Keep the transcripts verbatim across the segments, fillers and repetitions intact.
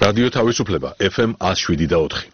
რადიო თავისუფლება ეფ ემ one oh seven და four.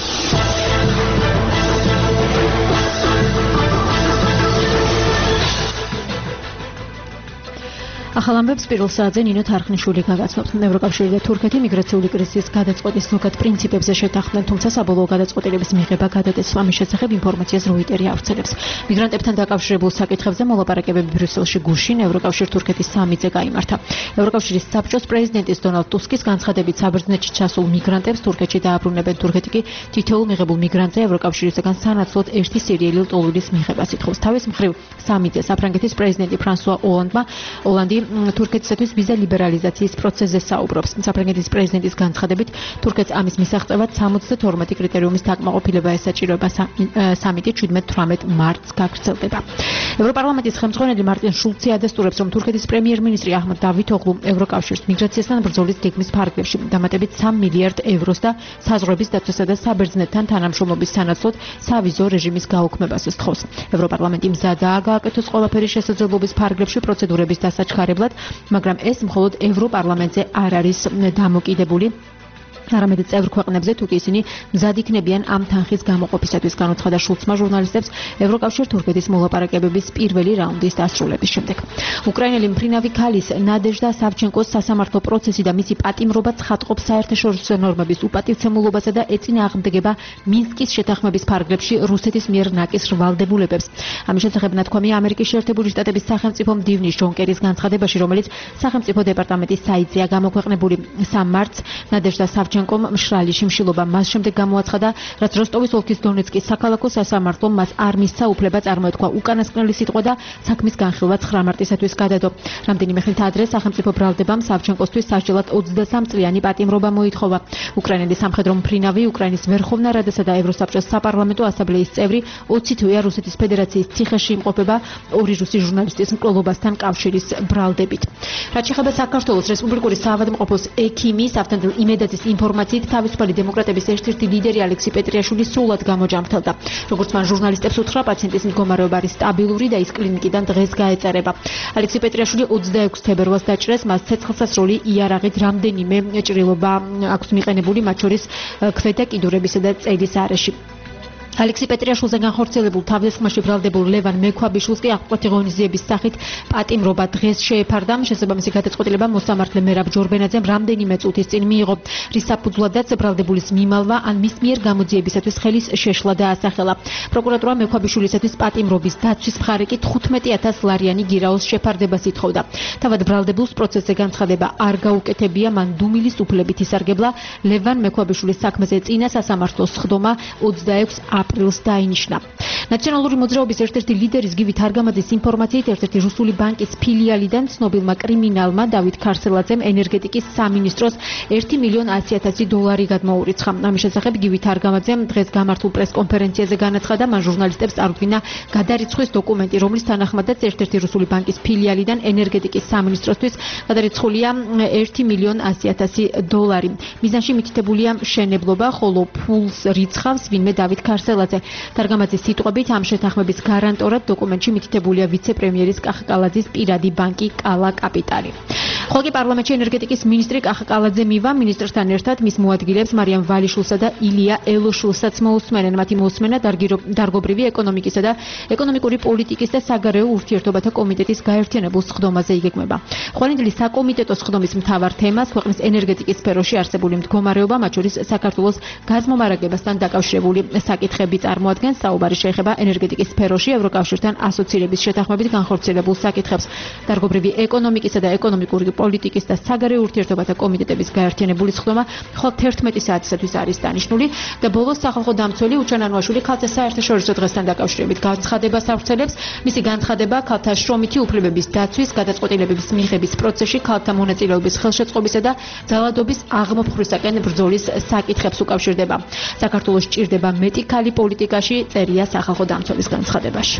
ახალ ამბებს პირველ საათზე ნინო თარხნიშვილი გაგაცნობთ. ევროკავშირი და თურქეთი მიგრაციული კრიზისის გადაწყვეტის ზოგად პრინციპებზე შეთანხმდნენ, თუმცა საბოლოო გადაწყვეტილების მიღება გადადეს. ამის შესახებ ინფორმაციას როიტერი ავრცელებს. მიგრანტებთან დაკავშირებულ საკითხებზე მოლაპარაკებები ბრიუსელში გუშინ ევროკავშირ-თურქეთის სამიტზე გაიმართა. ევროკავშირის საბჭოს პრეზიდენტის დონალდ ტუსკის განცხადებით საბერძნეთში ჩასულ მიგრანტებს თურქეთში დააბრუნებენ. თურქეთი კი თითოეულ მიღებულ მიგრანტზე ევროკავშირისგან სანაცვლოდ ერთი სერიალის ტოლვილის მიღებას ითხოვს. თავის მხრივ სამიტზე საფრანგეთის პრეზიდენტი ფრანსუა ოლანდმა ოლანდი თურქეთისათვის ვიზა ლიბერალიზაციის პროცესზე საუბრობს. საფრანგეთის პრეზიდენტის განცხადებით თურქეთს ამის მისაღწევად sixty-two კრიტერიუმის დაკმაყოფილება ესაჭიროება. სამიტი seventeen-eighteen მარტს გაგრძელდება. ევროპარლამენტის ხელმძღვანელი მარტინ შულცი ადასტურებს, რომ თურქეთის პრემიერ-მინისტრი აჰმად დავითოღლუ ევროკავშირს მიგრაციასთან ბრძოლის გეგმის ფარგლებში დამატებით three მილიარდ ევროს და საზღვრების დაცვასა და საბერძნეთთან თანამშრომლობის სანაცვლოდ სავიზო რეჟიმის გაუქმებას სთხოვს. ევროპარლამენტი მზადაა გააკეთოს ყველაფერი შესაძლებლობის ფარგლებში პროცედურების დასაჩქარებლად, მაგრამ ეს მხოლოდ ევროპარლამენტზე არ არის დამოკიდებული. არამედ წევრ ქვეყნებზე თუ კი ისინი მზად იქნებიან ამ თანხის გამოყოფისათვის, განუცხადა შულცმა ჟურნალისტებს ევროკავშირ-თურქეთის მოლაპარაკებების პირველი რაუნდის დასრულების შემდეგ. უკრაინელი მფრინავი ქალის ნადეჟდა სავჩენკოს სასამართლო პროცესი და მისი პატიმრობა ცხადყოფს საერთაშორისო ნორმების უპატივცემულობასა და ეწინააღმდეგება მინსკის შეთანხმების ფარგლებში რუსეთის მიერ ნაკისრ ვალდებულებებს. ამის შესახებ ნათქვამია ამერიკის შეერთებული შტატების სახელმწიფო მდივნის ჯონ კერის განცხადებაში, რომელიც სახელმწიფო დეპარტამენტის საიტზეა გამოქვეყნებული. three მარტს ნადეჟდა სავჩენკო მშრალი შიმშილობა მას შემდეგ გამოაცხადა, რაც როსტოვის ოლქის დონეცკის საქალაქო სასამართლომ მას არ მისცა უფლება წარმოეთქვა უკანასკნელი სიტყვა და საქმის განხილვა nine მარტისათვის გადადო. რამდენიმე ხნით ადრე სახელმწიფო ბრალდებამ სავჩენკოსთვის სასჯელად twenty-three წლიანი პატიმრობა მოითხოვა. უკრაინელი სამხედრო მფრინავი, უკრაინის ვერხოვნა რადასა და ევროსაბჭოს საპარლამენტო ასამბლეის წევრი twenty თვეა რუსეთის ფედერაციის ციხეში იმყოფება ორი რუსი ჟურნალისტის მკვლელობასთან კავშირის ბრალდებით. რაც შეეხება საქართველოს რესპუბლიკური საავადმყოფოს ექიმის ავთანდილ იმედაძის ინფორმაციით, თავისუფალი დემოკრატების ერთ-ერთი ლიდერი ალექსი პეტრიაშვილი სრულად გამოჯამრთელდა. როგორც მან ჟურნალისტებს უთხრა, პაციენტის მდგომარეობა არის სტაბილური და ის კლინიკიდან დღეს გაეწარება. ალექსი პეტრიაშვილი twenty-six თებერვალს დაჭრეს, მას ცეცხლსასროლი იარაღით რამდენიმე ჭრილობა აქვს მიყენებული, მათ შორის ქვედა კიდურებისა და წელის არეში. ალექსი პეტრიაშვილზე განხორციელებულ თავდასხმაში ბრალდებულ ლევან მექვაბიშვილს კი აღკვეთი ღონისძიების სახით პატიმრობა დღეს შეეფარდა. შესაბამისი გადაწყვეტილება მოსამართლე მერაბ ჯორბენაძემ რამდენიმე წუთის წინ მიიღო, რის საფუძვლადაც ბრალდებულის მიმალვა ან მის მიერ გამოძიებისათვის ხელის შეშლა დაასახელა. პროკურატურა მექვაბიშვილისათვის პატიმრობის დაცვის მხარე კი თხუთმეტი ათას ლარიანი გირაოს შეფარდებას ითხოვდა. თავად ბრალდებულს პროცესზე განცხადება არ გაუკეთებია, მან დუმილის უფლებით ისარგებლა. ლევან მექვაბიშვილის საქმეზე წინა სასამართლოს სხდომა twenty-six აპრილს დაინიშნა. ნაციონალური მოძრაობის ერთ-ერთი ლიდერის გივი თარგამაძის ინფორმაციით, ერთ-ერთი რუსული ბანკის ფილიალიდან ცნობილმა კრიმინალმა დავით ქარსელაძემ ენერგეტიკის სამინისტროს one მილიონ one ათასი დოლარი გადმოურიცხა. ამის შესახებ გივი თარგამაძემ დღეს გამართულ პრეს-კონფერენციაზე განაცხადა, მან ჟურნალისტებს წარუდგინა გადარიცხვის დოკუმენტი, რომლის თანახმადაც ერთ-ერთი რუსული ბანკის ფილიალიდან ენერგეტიკის სამინისტროსთვის გადარიცხულია one მილიონ one ათასი დოლარი. მიზანში მითითებულია მშენებლობა, ხოლო ფულს რიცხავს ვინმე დავით ქარსელაძე. თარგამაძის სიტყვებით, ამ შეთანხმების გარანტორად დოკუმენტში მითითებულია ვიცე-პრემიერის კახაკალაძის პირადი ბანკი კალა კაპიტალი. ხოლო კი პარლამენტში ენერგეტიკის მინისტრი კახაკალაძე მივა მინისტრთან ერთად მის მოადგილეებს მარიამ ვალიშვილსა და ილია ელოშვილსაც მოусმენენ. მათი მოусმენა დარგობრივი ეკონომიკისა და ეკონომიკური პოლიტიკის და საგარეო ურთიერთობათა კომიტეტის გაერთიანებულ სხდომაზე იგეგმება. ხვანინდელი საკომიტეტო სხდომის მთავარ თემას ქვეყნის ენერგეტიკის სფეროში არსებული მდგომარეობა, მათ შორის საქართველოს გაზმომარაგებასთან დაკავშირებული საკითხები წარმოადგენს. საუბარი შეეხება ენერგეტიკის სფეროში ევროკავშირთან ასოცირების შეთანხმებით განხორციელებულ საკითხებს. დარგობრივი ეკონომიკისა და ეკონომიკური პოლიტიკის და საგარეო ურთიერთობათა კომიტეტების გაერთიანებული სხდომა მხოლოდ eleven საათისათვის არის დანიშნული და ბოლოს სახალხო დამცველი უჩან ანუაშვილი ქალთა საერთაშორისო დღესთან დაკავშირებით განცხადებას ავრცელებს. მისი განცხადება ქალთა შრომითი უფლებების დაცვის, გადაწყვეტილებების მიღების პროცესში ქალთა მონაწილეობის ხელშეწყობისა და ძალადობის აღმოფხვისაკენ ბრძოლის საკითხებს უკავშირდება. საქართველოს ჭირდება მეტი ქალი პოლიტიკაში, წერია სახალხო დამცველის განცხადებაში.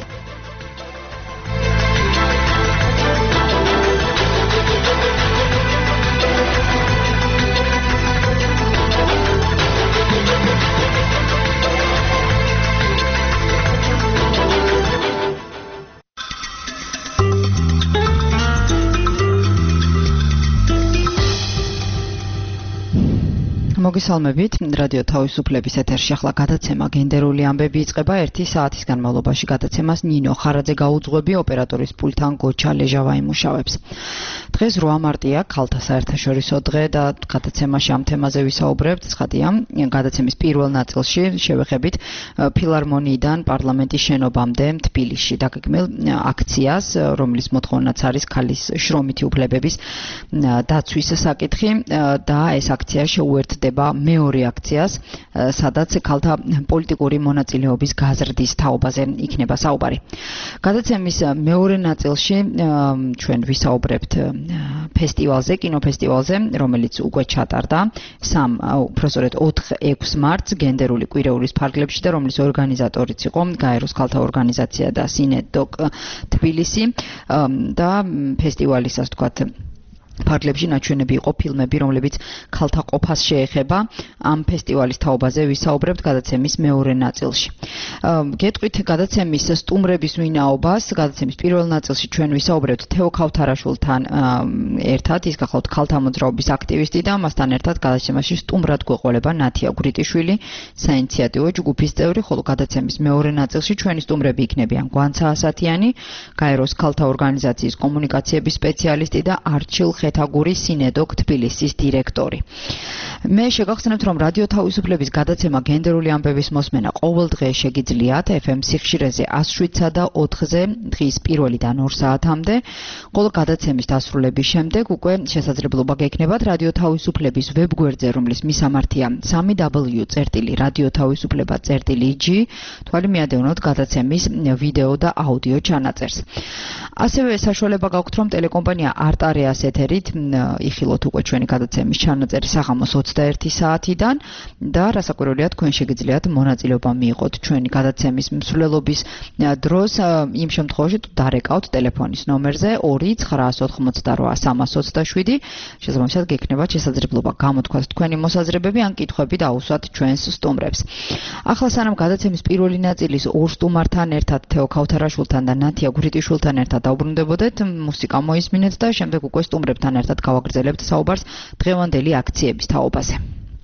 მოგესალმებით. რადიო თავისუფლების ეთერში ახლა გადაცემა გენდერული ამბები იწყება. ერთი საათის განმავლობაში გადაცემას ნინო ხარაძე გაუძღვები, ოპერატორის პულტთან გოჩა ლეჟავა იმუშავებს. დღეს რვა მარტია, ქალთა საერთაშორისო დღე და გადაცემაში ამ თემაზე ვისაუბრებთ. ცხადია, გადაცემის პირველ ნაწილში შევეხებით ფილარმონიიდან პარლამენტის შენობამდე თბილისში დაგეგმილ აქციას, რომლის მოთხოვნაც არის ქალის შრომითი უფლებების დაცვის საკითხი და ეს აქცია შეუერთდება მეორე აქციას, სადაც ქალთა პოლიტიკური მონაწილეობის გაზრდის თაობაზე იქნება საუბარი. გადაცემის მეორე ნაწილში ჩვენ ვისაუბრებთ ფესტივალზე, კინოფესტივალზე, რომელიც უკვე ჩატარდა სამ, უბრალოდ ოთხ ექვს მარტს გენდერული კვირეულის ფარგლებში და რომლის ორგანიზატორიც იყო გაეროს ქალთა ორგანიზაცია და სინედოკ თბილისი და ფესტივალის ასე ვთქვათ ფარგლებში ნაჩვენები იყო ფილმები, რომლებიც ქალთა ყოფას შეეხება. ამ ფესტივალის თაობაზე ვისაუბრებთ გადაცემის მეორე ნაწილში. გეტყვით გადაცემის სტუმრების ვინაობას. გადაცემის პირველ ნაწილში ჩვენ ვისაუბრებთ თეო ქავთარაშვილთან ერთად, ის გახლავთ ქალთა მოძრაობის აქტივისტი და მასთან ერთად გადაცემაში სტუმრად გვეყოლება ნათია გვრიტიშვილი, საინიციატივო ჯგუფის წევრი, ხოლო გადაცემის მეორე ნაწილში ჩვენი სტუმრები იქნებიან გვანცა ასათიანი, გაეროს ქალთა ორგანიზაციის კომუნიკაციების სპეციალისტი და არჩილ ხეთაგური სინედოკ თბილისის დირექტორი. მე შეგახსენებთ, რომ რადიო თავისუფლების გადაცემა გენდერული ამბების მოსმენა ყოველ დღე შეგიძლიათ ეფ ემ სიხშირეზე εκατს შვიდსა და ოთხზე დღის პირველიდან ორ საათამდე, ხოლო გადაცემის დასრულების შემდეგ უკვე შესაძლებლობა გექნებათ რადიო თავისუფლების ვებგვერდზე, რომლის მისამართია სამი დაბლიუ წერტილი რადიო თავისუფლება წერტილი ჯი, თვალი მიადევნოთ გადაცემის ვიდეო და აუდიო ჩანაწერს. ასევე საშუალება გაქვთ, რომ ტელეკომპანია არტარეას ეთერით იხილოთ უკვე ჩვენი გადაცემის ჩანაწერი საღამოს ოცდაერთი საათიდან და რასაკვირველია თქვენ შეგიძლიათ მონაწილეობა მიიღოთ ჩვენი გადაცემის მსვლელობის დროს იმ შემთხვევაში თუ დარეკავთ ტელეფონის ნომერზე ორი ცხრაას ოთხმოცდარვა სამას ოცდაშვიდი, შესაბამისად გექნებათ შესაძლებლობა გამოთქვათ თქვენი მოსაზრებები ან კითხვები დაუსვათ ჩვენს სტუმრებს. ახლა სანამ გადაცემის პირველი ნაწილის ორ სტუმართან ერთად თეო ქავთარაშვილთან და ნათია გვრიტიშვილთან ერთად დაუბრუნდებოდეთ, მუსიკა მოისმინეთ და შემდეგ უკვე სტუმრებთან ერთად გავაგრძელებთ საუბარს დღევანდელი აქციების თაობაზე.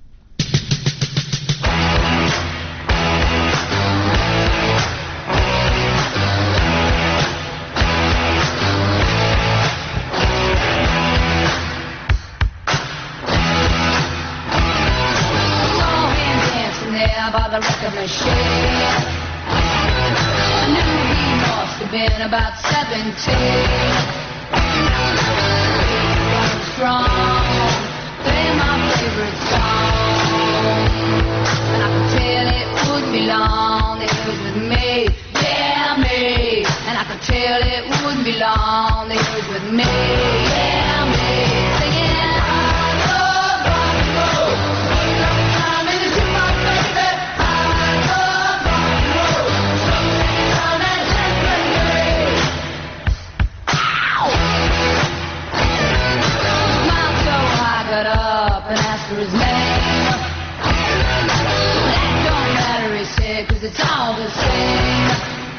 Strong, play my favorite song, and I could tell it wouldn't be long that it was with me, yeah me, and I could tell it wouldn't be long that it was with me, yeah me, singing I love rock and roll, I'm in the jukebox baby, I love rock and roll, I'm that dance got up and asked for his name. That don't matter, he said, cause it's all the same.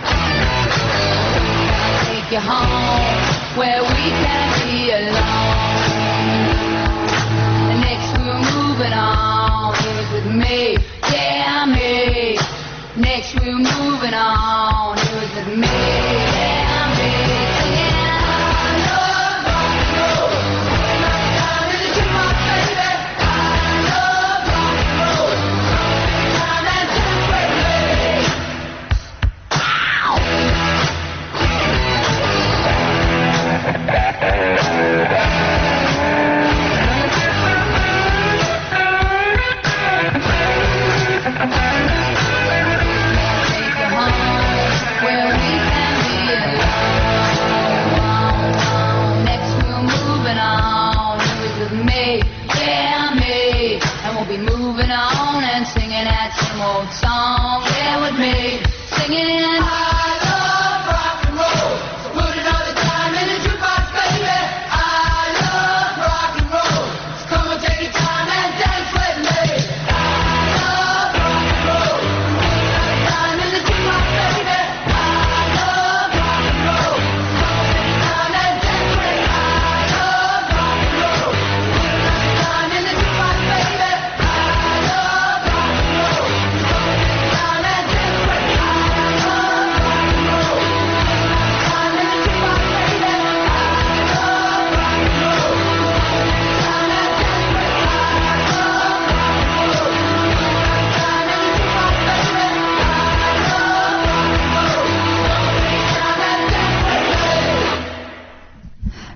I'll take you home where we can't be alone. And next we were moving on, he was with me, yeah me. Next we were moving on, he was with me, yeah me. Singing I love rock and roll. Take you home where we can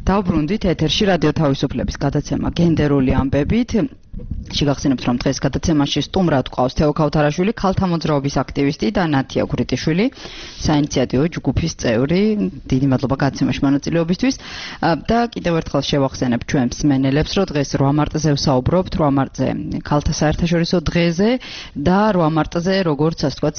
დავბრუნდით ეთერში რადიო თავისუფლების გადაცემა გენდერული ამბებით. შეგახსენებთ, რომ დღეს გადაცემაში სტუმრად ყავს თეო ქავთარაშვილი, ქალთა მოძრაობის აქტივისტი და ნათია ქურიტიშვილი, საინიციატივო ჯგუფის წევრი. დიდი მადლობა გადაცემაში მონაწილეობისთვის და კიდევ ერთხელ შევახსენებ ჩვენ მსმენელებს, რომ დღეს რვა მარტზე ვსაუბრობთ, რვა მარტზე ქალთა საერთაშორისო დღეზე და რვა მარტზე როგორც ასე ვთქვათ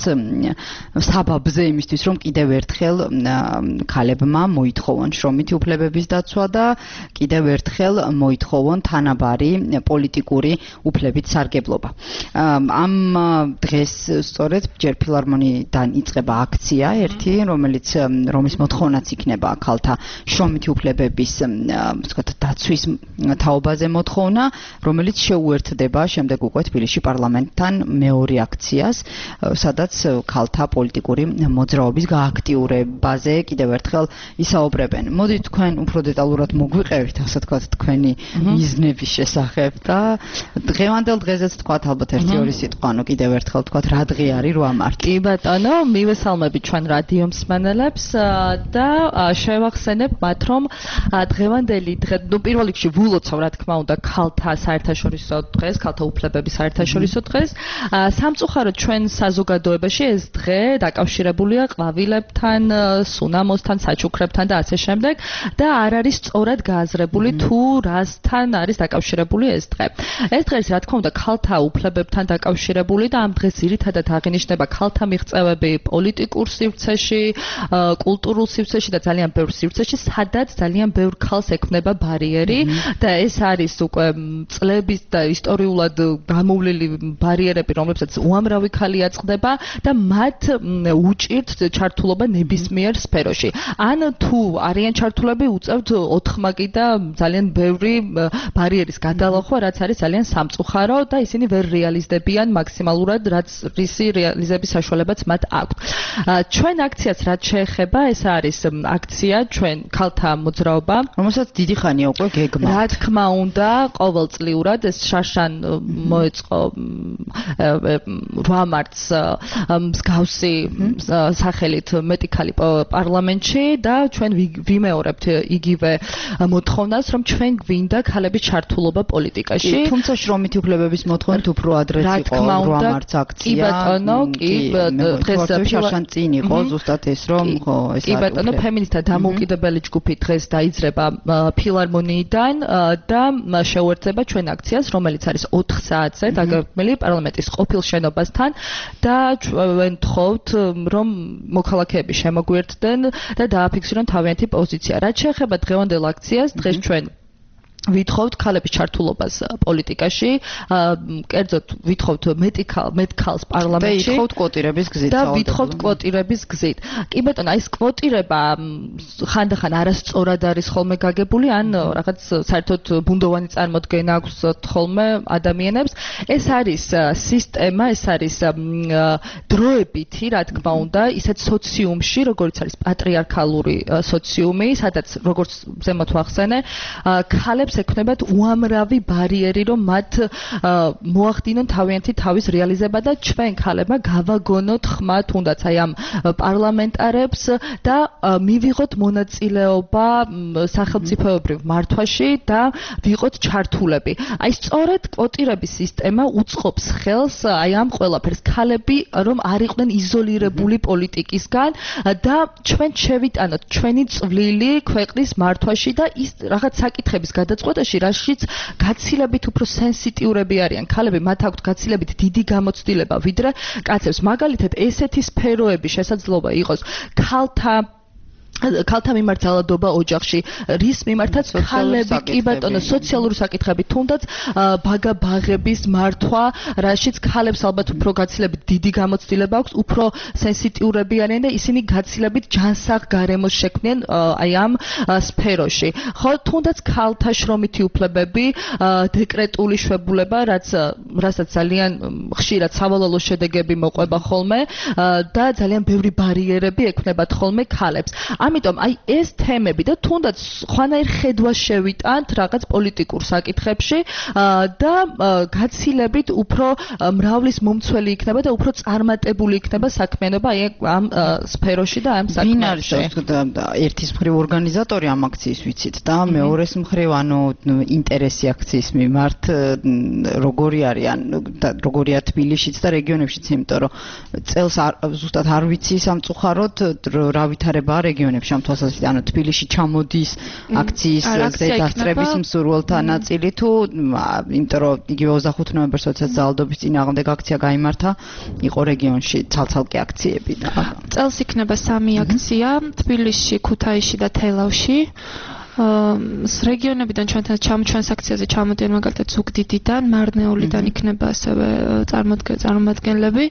საბაბზე იმისთვის, რომ კიდევ ერთხელ ქალებმა მოითხოვონ შრომითი უფლებების დაცვა და კიდევ ერთხელ მოითხოვონ თანაბარი პოლიტიკური უფლებით სარგებლობა. ამ დღეს სწორედ ჯერ ფილარმონიიდან იწყება აქცია ერთი, რომელიც რომის მოთხოვნაც იქნება ქალთა შრომითი უფლებების ვთქვათ დაცვის თაობაზე მოთხოვნა, რომელიც შეუერთდება შემდეგ უკვე თბილისში პარლამენტთან მეორე აქციას, სადაც ქალთა პოლიტიკური მოძრაობის გააქტიურებაზე კიდევ ერთხელ ისაუბრებენ. მოდით თქვენ უფრო დეტალურად მოგვიყევით, ასე ვთქვათ, თქვენი მიზნების შესახებ და დღევანდელ დღეზეც თქვათ ალბათ ერთი ორი სიტყვა, ანუ კიდევ ერთხელ თქვათ რა დღე არის რვა მარტი. კი ბატონო, მივესალმებით ჩვენ რადიო მსმენელებს და შევახსენებ მათ, რომ დღევანდელი დღე, ნუ პირველ რიგში ვულოცავ რა თქმა უნდა ქალთა საერთაშორისო დღეს, ქალთა უფლებების საერთაშორისო დღეს. სამწუხაროდ ჩვენ საზოგადოებაში ეს დღე დაკავშირებულია ყვავილებთან, სუნამოსთან, საჩუქრებთან და ასე შემდეგ და არ არის სწორად გააზრებული თუ რასთან არის დაკავშირებული ეს დღე. ეს დღე რა თქმა უნდა ქალთა უფლებებთან დაკავშირებული და ამ დღეს ძირითადად აღინიშნება ქალთა მიღწევები პოლიტიკურ სივრცეში, კულტურულ სივრცეში და ძალიან ბევრ სივრცეში, სადაც ძალიან ბევრ ქალს ექმნება ბარიერი და ეს არის უკვე წლების და ისტორიულად გამოვლილი ბარიერები, რომლებსაც უამრავი ქალი აწყდება და მათ უჭირთ ჩართულობა ნებისმიერ სფეროში. ან თუ არიან ჩართულები, უწევთ ოთხმაგი და ძალიან ბევრი ბარიერის გადალახვა, რაც არის ძალიან სამწუხარო და ისინი ვერ რეალიზდებიან მაქსიმალურად, რაც რისი რეალიზების საშუალებაც მათ აქვთ. ჩვენ აქციას რაც შეეხება, ეს არის აქცია ჩვენ ქალთა მოძრაობა, რომელსაც დიდი ხანია უკვე გეგმა. რა თქმა უნდა, ყოველწლიურად ეს შაშან მოეწყო რვა მარტს მსგავსი სახელით მეტი ქალი პარლამენტში და ჩვენ ვიმეორებთ იგივე მოთხოვნას, რომ ჩვენ გვინდა ქალების ჩართულობა პოლიტიკაში. თუმცა შრომითი უფლებების მოთხოვნით უფრო ადრეც იყო რვა მარტს აქცია. კი ბატონო, კი დღეს შაშან წინ იყო ზუსტად ეს რომ ხო ეს კი ბატონო, ფემინისტთა დამოუკიდებელი ჯგუფი დღეს დაიძრება ფილარმონიიდან და შეუერთდება ჩვენ აქციას, რომელიც არის ოთხ საათზე დაგეგმილი პარლამენტის ყოფილ შენობასთან და ჩვენ თხოვთ რომ მოქალაქეები შემოგვიერთდნენ და დააფიქსირონ თავიანთი პოზიცია. რაც შეეხება დღევანდელ აქციას, დღეს ჩვენ ვითხოვთ ქალების ჩართულობას პოლიტიკაში, კერძოდ ვითხოვთ მეტი მეტ ქალს პარლამენტში და ვითხოვთ კვოტირების გზით. და ვითხოვთ კვოტირების გზით. კი ბატონო, ეს კვოტირება ხანდახან არასწორად არის ხოლმე გაგებული, ან რაღაც საერთოდ ბუნდოვანი წარმოდგენა აქვს ხოლმე ადამიანებს. ეს არის სისტემა, ეს არის დროებითი, რა თქმა უნდა, ისეთ სოციუმში, როგორც არის პატრიარქალური სოციუმი, სადაც როგორც ზემოთ ვახსენე, ქალებს ექნებათ უამრავი ბარიერი, რომ მათ მოახდინონ თავიანთი თავის რეალიზება და ჩვენ ქალებმა გავაგონოთ ხმა თუნდაც აი ამ პარლამენტარებს და მივიღოთ მონაწილეობა სახელმწიფოებრივ მართვაში და ვიყოთ ჩართულები. აი სწორედ კვოტირების სისტემა უწყობს ხელს აი ამ ყველაფერს, ქალები რომ არ იყვნენ იზოლირებული პოლიტიკისგან და ჩვენ შევიტანოთ ჩვენი წვლილი ქვეყნის მართვაში და ის რაღაც საკითხების გადაწყვეტაში, რაშიც გაცილებით უფრო სენსიტიურები არიან ქალები, მათ აქვთ გაცილებით დიდი გამოცდილება ვიდრე კაცებს. მაგალითად, ესეთი სფეროები შესაძლოა იყოს ქალთა ქალთა მიმართ ძალადობა ოჯახში, რის მიმართაც ქალები, კი ბატონო, სოციალური საკითხები, თუნდაც ბაგა-ბაღების მართვა, რაშიც ქალებს ალბათ უფრო გაცილებით დიდი გამოცდილება აქვს, უფრო სენსიტიურები არიან და ისინი გაცილებით ჯანსაღ გარემოს შექმნიან აი ამ სფეროში. ხო, თუნდაც ქალთა შრომითი უფლებები, დეკრეტული შვებულება, რაც რასაც ძალიან ხშირად სავალალო შედეგები მოყვება ხოლმე და ძალიან ბევრი ბარიერები ექმნებათ ხოლმე ქალებს. ამ ამიტომ აი ეს თემები და თუნდაც ხვანაირ ხედვა შევიტანთ რაღაც პოლიტიკურ საკითხებში და გაცილებით უფრო მრავლის მომცველი იქნება და უფრო წარმატებული იქნება საქმიანობა აი ამ სფეროში და ამ საქმეში. ვინ არის ერთის მხრივ ორგანიზატორი ამ აქციის ვიცით და მეორეს მხრივ ანუ ინტერესი აქციის მიმართ როგორი არიან და როგორია თბილისშიც და რეგიონებშიც, იმიტომ რომ წელს ზუსტად არ ვიცი სამწუხაროდ რა ვითარებაა რეგიონებში ამ თვალსაზრისით, ანუ თბილისში ჩამოდის აქციის დასწრების მსურველთა ნაწილი თუ იმიტომ რომ იგივე ოცდახუთ ნოემბერს როდესაც ძალადობის წინააღმდეგ აქცია გაიმართა, იყო რეგიონში ცალ-ცალკე აქციები და წელს იქნება სამი აქცია თბილისში, ქუთაისში და თელავში. რეგიონებიდან ჩვენთან ჩამჩვენს აქციაზე ჩამოდიან მაგალითად ზუგდიდიდან, მარნეულიდან იქნება ასევე წარმომადგენლები.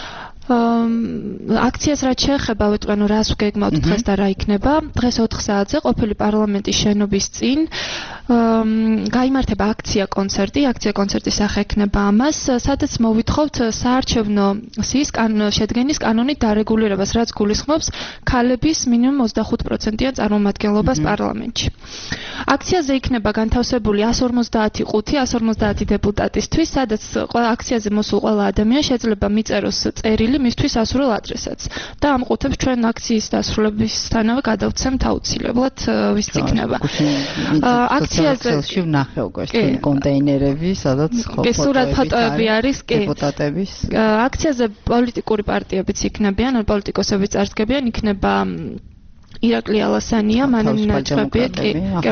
აქციას რაც შეეხება, ვიტყვი, რას ვგეგმავთ დღეს და რა იქნება. დღეს ოთხ საათზე ყოფილი პარლამენტის შენობის წინ გაიმართება აქცია კონცერტი, აქცია კონცერტის სახე ექნება ამას, სადაც მოვითხოვთ საარჩევნო სიის შედგენის კანონით დარეგულირებას, რაც გულისხმობს ქალების მინიმუმ ოცდახუთ პროცენტიან წარმომადგენლობას პარლამენტში. აქციაზე იქნება განთავსებული εκατს ორმოცდაათი, εκατს ორმოცდაათი დეპუტატისთვის, სადაც აქციაზე მოსულ ყველა ადამიანი შეიძლება მიწეროს წერილი მისთვის ასურელ ადრესატს და ამ ყუთებს ჩვენ აქციის დასრულებისთანავე გადავცემთ აუცილებლად ვის იქნება. აქციაზე ვნახე უკვე ეს კონტეინერები, სადაც ფოტოები არის, კი. დეპუტატების. აქციაზე პოლიტიკური პარტიებიც იქნებიან, ან პოლიტიკოსებიც წარსდგებიან, იქნება ირაკლი ალასანია, მანენაჭრები, კი,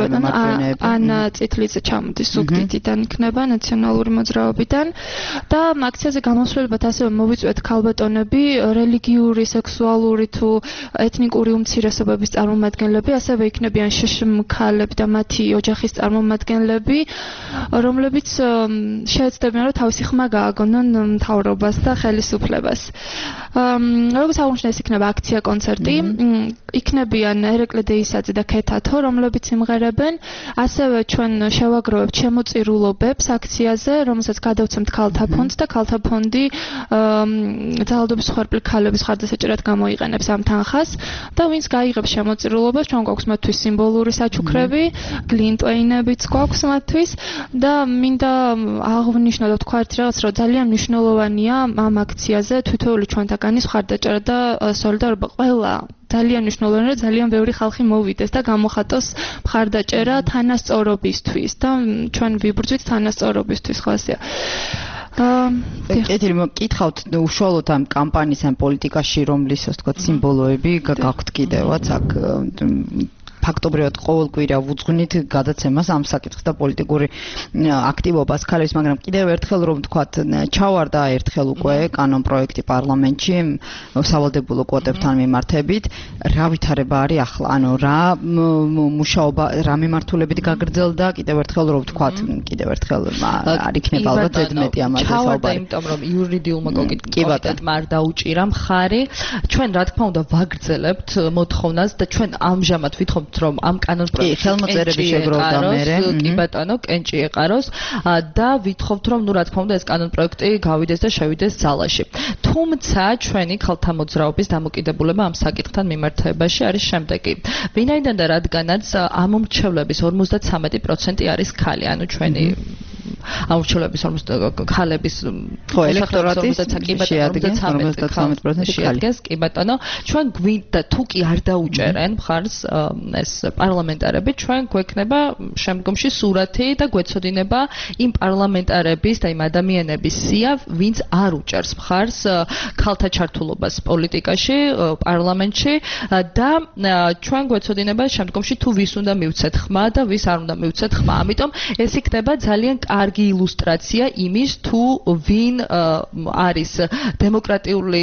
ანა წითლიძე ჩამოდის ზუგდიდიდან იქნება ნაციონალური მოძრაობიდან და აქციაზე გამოსვლებად ასევე მოვიწვიეთ ქალბატონები, რელიგიური, სექსუალური თუ ეთნიკური უმცირესობების წარმომადგენლები, ასევე იქნებიან შშმ-ქალები და მათი ოჯახის წარმომადგენლები, რომლებიც შეეცდებიან, რომ თავისი ხმა გააგონონ მთავრობას და ხელისუფლებას. როგორც აღნიშნე, ეს იქნება აქცია კონცერტი, იქნება ერეკლე დეისაძე და ქეთათო, რომლებიც იმღერებენ. ასევე ჩვენ შევაგროვებთ შემოწირულობებს აქციაზე, რომელსაც გადავცემთ ქალთა ფონდს და ქალთა ფონდი ძალადობის მსხვერპლი ქალების ხარდასაჭერად გამოიყენებს ამ თანხას და ვინც გაიღებს შემოწირულობას, ჩვენ გვაქვს მათთვის სიმბოლური საჩუქრები, გლინტვეინებიც გვაქვს მათთვის და მინდა აღვნიშნო და თქვა ერთი რაღაც, რომ ძალიან მნიშვნელოვანია ამ აქციაზე თითოეული ჩვენთაგანის ხარდაჭერა და სოლიდარობა ყველა ძალიან მნიშვნელოვანია, რომ ძალიან ბევრი ხალხი მოვიდეს და გამოხატოს მხარდაჭერა თანასწორობისთვის და ჩვენ ვიბრძვით თანასწორობისთვის, ხო ასეა. კეთილი, მოგკითხავთ უშუალოდ ამ კამპანიის ამ პოლიტიკაში რომლის ასე ვთქვათ სიმბოლოები გაქვთ კიდევაც აქ ფაქტობრივად ყოველ კვირა ვუძღვნით გადაცემას ამ საკითხს და პოლიტიკური აქტივობას ქალებს, მაგრამ კიდევ ერთხელ რომ ვთქვათ, ჩავარდა ერთხელ უკვე კანონ პროექტი პარლამენტში სავალდებულო კვოტებთან მიმართებით, რა ვითარება არის ახლა, ანუ რა მუშაობა, რა მიმართულებით გაგრძელდა, კიდევ ერთხელ რომ ვთქვათ, კიდევ ერთხელ არ იქნება ალბათ ზედმეტი ამაზე საუბარი. ჩავარდა, იმიტომ რომ იურიდიულმა კომიტეტმა არ დაუჭირა მხარი. ჩვენ რა თქმა უნდა ვაგრძელებთ მოთხოვნას და ჩვენ ამჟამად ვითხოვთ რომ ამ კანონ პროექტს ხელმოწერები შეგროვდა მერე, კი ბატონო, კენჭი ეყაროს და ვითხოვთ რომ ნუ რა თქმა უნდა ეს კანონ პროექტი გავიდეს და შევიდეს ძალაში. თუმცა ჩვენი ქალთა მოძრაობის დამოკიდებულება ამ საკითხთან მიმართებაში არის შემდეგი. ვინაიდან და რადგანაც ამ მომრჩევლების ორმოცდათვრამეტი პროცენტი არის ქალი, ანუ ჩვენი ამორჩევლების ქალების ხო ელექტორატის ორმოცდათვრამეტი პროცენტი შეადგენს, კი ბატონო, ჩვენ გვინდა თუ კი არ დაუჭერენ მხარს ეს პარლამენტარები, ჩვენ გვექნება შემდგომში სურათი და გვეცოდინება იმ პარლამენტარების და იმ ადამიანების სია, ვინც არ უჭერს მხარს ქალთა ჩართულობას პოლიტიკაში, პარლამენტში და ჩვენ გვეცოდინება შემდგომში თუ ვის უნდა მივცეთ ხმა და ვის არ უნდა მივცეთ ხმა. ამიტომ ეს იქნება ძალიან კარგი ილუსტრაცია იმის თუ ვინ არის დემოკრატიული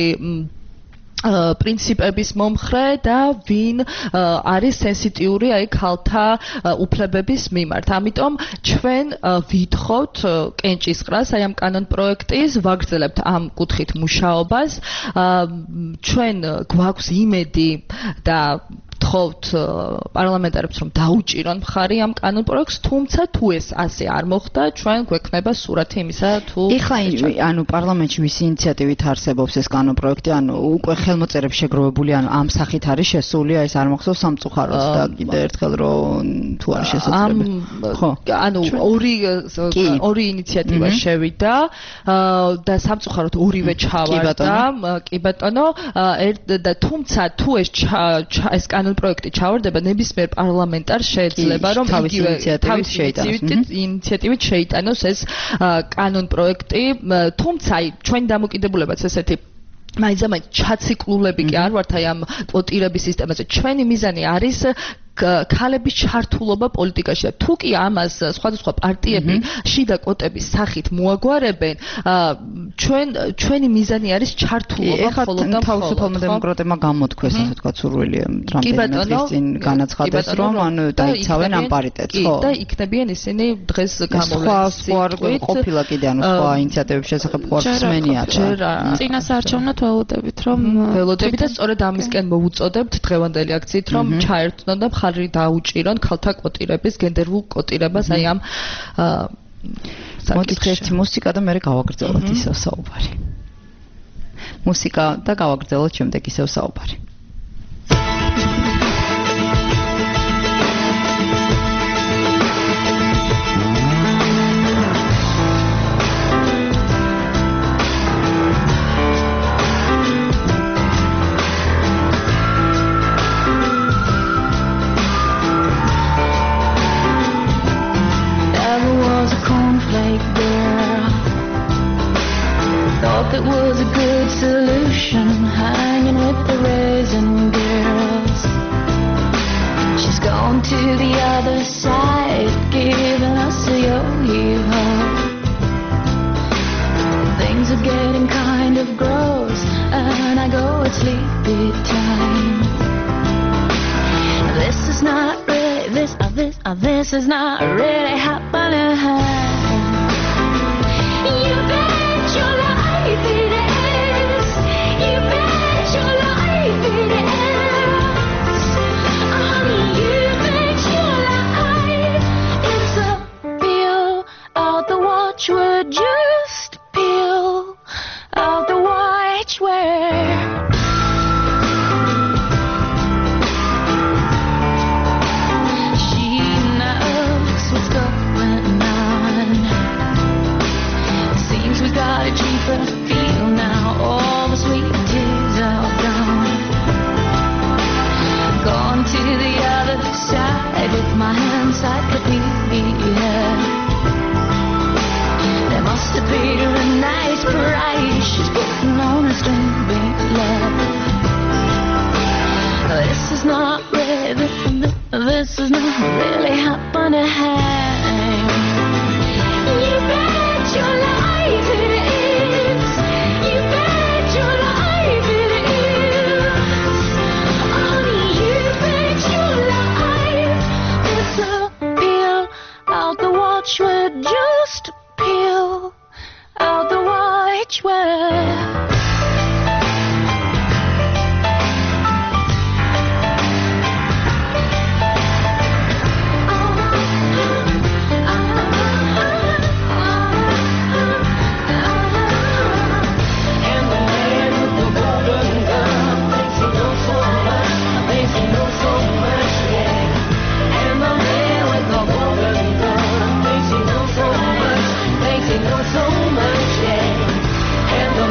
პრინციპების მომხრე და ვინ არის სენსიტიური აი ქალთა უფლებების მიმართ. ამიტომ ჩვენ ვითხოვთ კენჭისყრას აი ამ კანონ პროექტის, ვაგრძელებთ ამ კუთხით მუშაობას. ჩვენ გვაქვს იმედი და ვთხოვთ პარლამენტარებს რომ დაუჭირონ მხარი ამ კანონ პროექტს, თუმცა თუ ეს ასე არ მოხდა, ჩვენ გვექნება სურათი იმისა თუ ეხლა ანუ პარლამენტში ვის ინიციატივით არსებობს ეს კანონ პროექტი, ანუ უკვე ხელმოწერები შეგროვებული, ანუ ამ სახით არის შესული, ეს არ მახსოვს სამწუხაროდ და კიდე ერთხელ რომ თუ არ შესაძლებელი. ხო, ანუ ორი ორი ინიციატივა შევიდა და სამწუხაროდ ორივე ჩავარდა. კი ბატონო, და თუმცა თუ ეს ეს კანონ პროექტი ჩავარდება, ნებისმიერ პარლამენტარს შეიძლება რომ იგივე თავის ინიციატივით შეიტანოს ეს კანონ პროექტი, თუმცა აი ჩვენი დამოკიდებულებაც ესეთი მაინც-მაინც ჩაციკლულები კი არ ვართ აი ამ კვოტირების სისტემაზე. ჩვენი მიზანი არის ქალების ჩართულობა პოლიტიკაში და თუ კი ამას სხვადასხვა პარტიები შიდა კვოტების სახით მოაგვარებენ, ჩვენ ჩვენი მიზანი არის ჩართულობა მხოლოდ და თავისუფალმა დემოკრატებმა გამოთქვეს, ასე ვთქვათ, სურვილი რამდენიმე დღის წინ განაცხადეს, რომ ანუ დაიცავენ ამ პარიტეტს, ხო? და იქნებიან ისინი დღეს გამოვლენას. სხვა ყოფილა კიდე ანუ სხვა ინიციატივების შესახებ ხო არ ხსმენიათ? წინასაარჩევნო ველოდებით, რომ ველოდებით და სწორედ ამისკენ მოვუწოდებთ დღევანდელი აქციით, რომ ჩაერთვნონ და ხარი დაუჭირონ ქალთა კვოტირების, გენდერულ კვოტირებას აი ამ საკითხში. ერთი მუსიკა და მე გავაგრძელოთ ისევ საუბარი. მუსიკა და გავაგრძელოთ შემდეგ ისევ საუბარი. It was a good solution, hanging with the raisin girls. She's gone to the other side, giving us a yo-yo. Things are getting kind of gross, and I go at sleepy time. This is not really, this, uh, this, uh, this is not really happening. You bet your life. It is. You bet your life it is. Honey, you bet your life. It's a peel out the watchword, just peel out the watchword. She knows what's going on. Seems we got a cheaper feel now, all the sweet tears are gone. Gone to the other side with my encyclopedia. They must have paid her a nice price. She's putting on a string big love. This is not really, this is not really happening. You bet your life it is. You bet your life it is. Honey, you bet your life. It's a peel out the watchword, just peel out the watchword. And the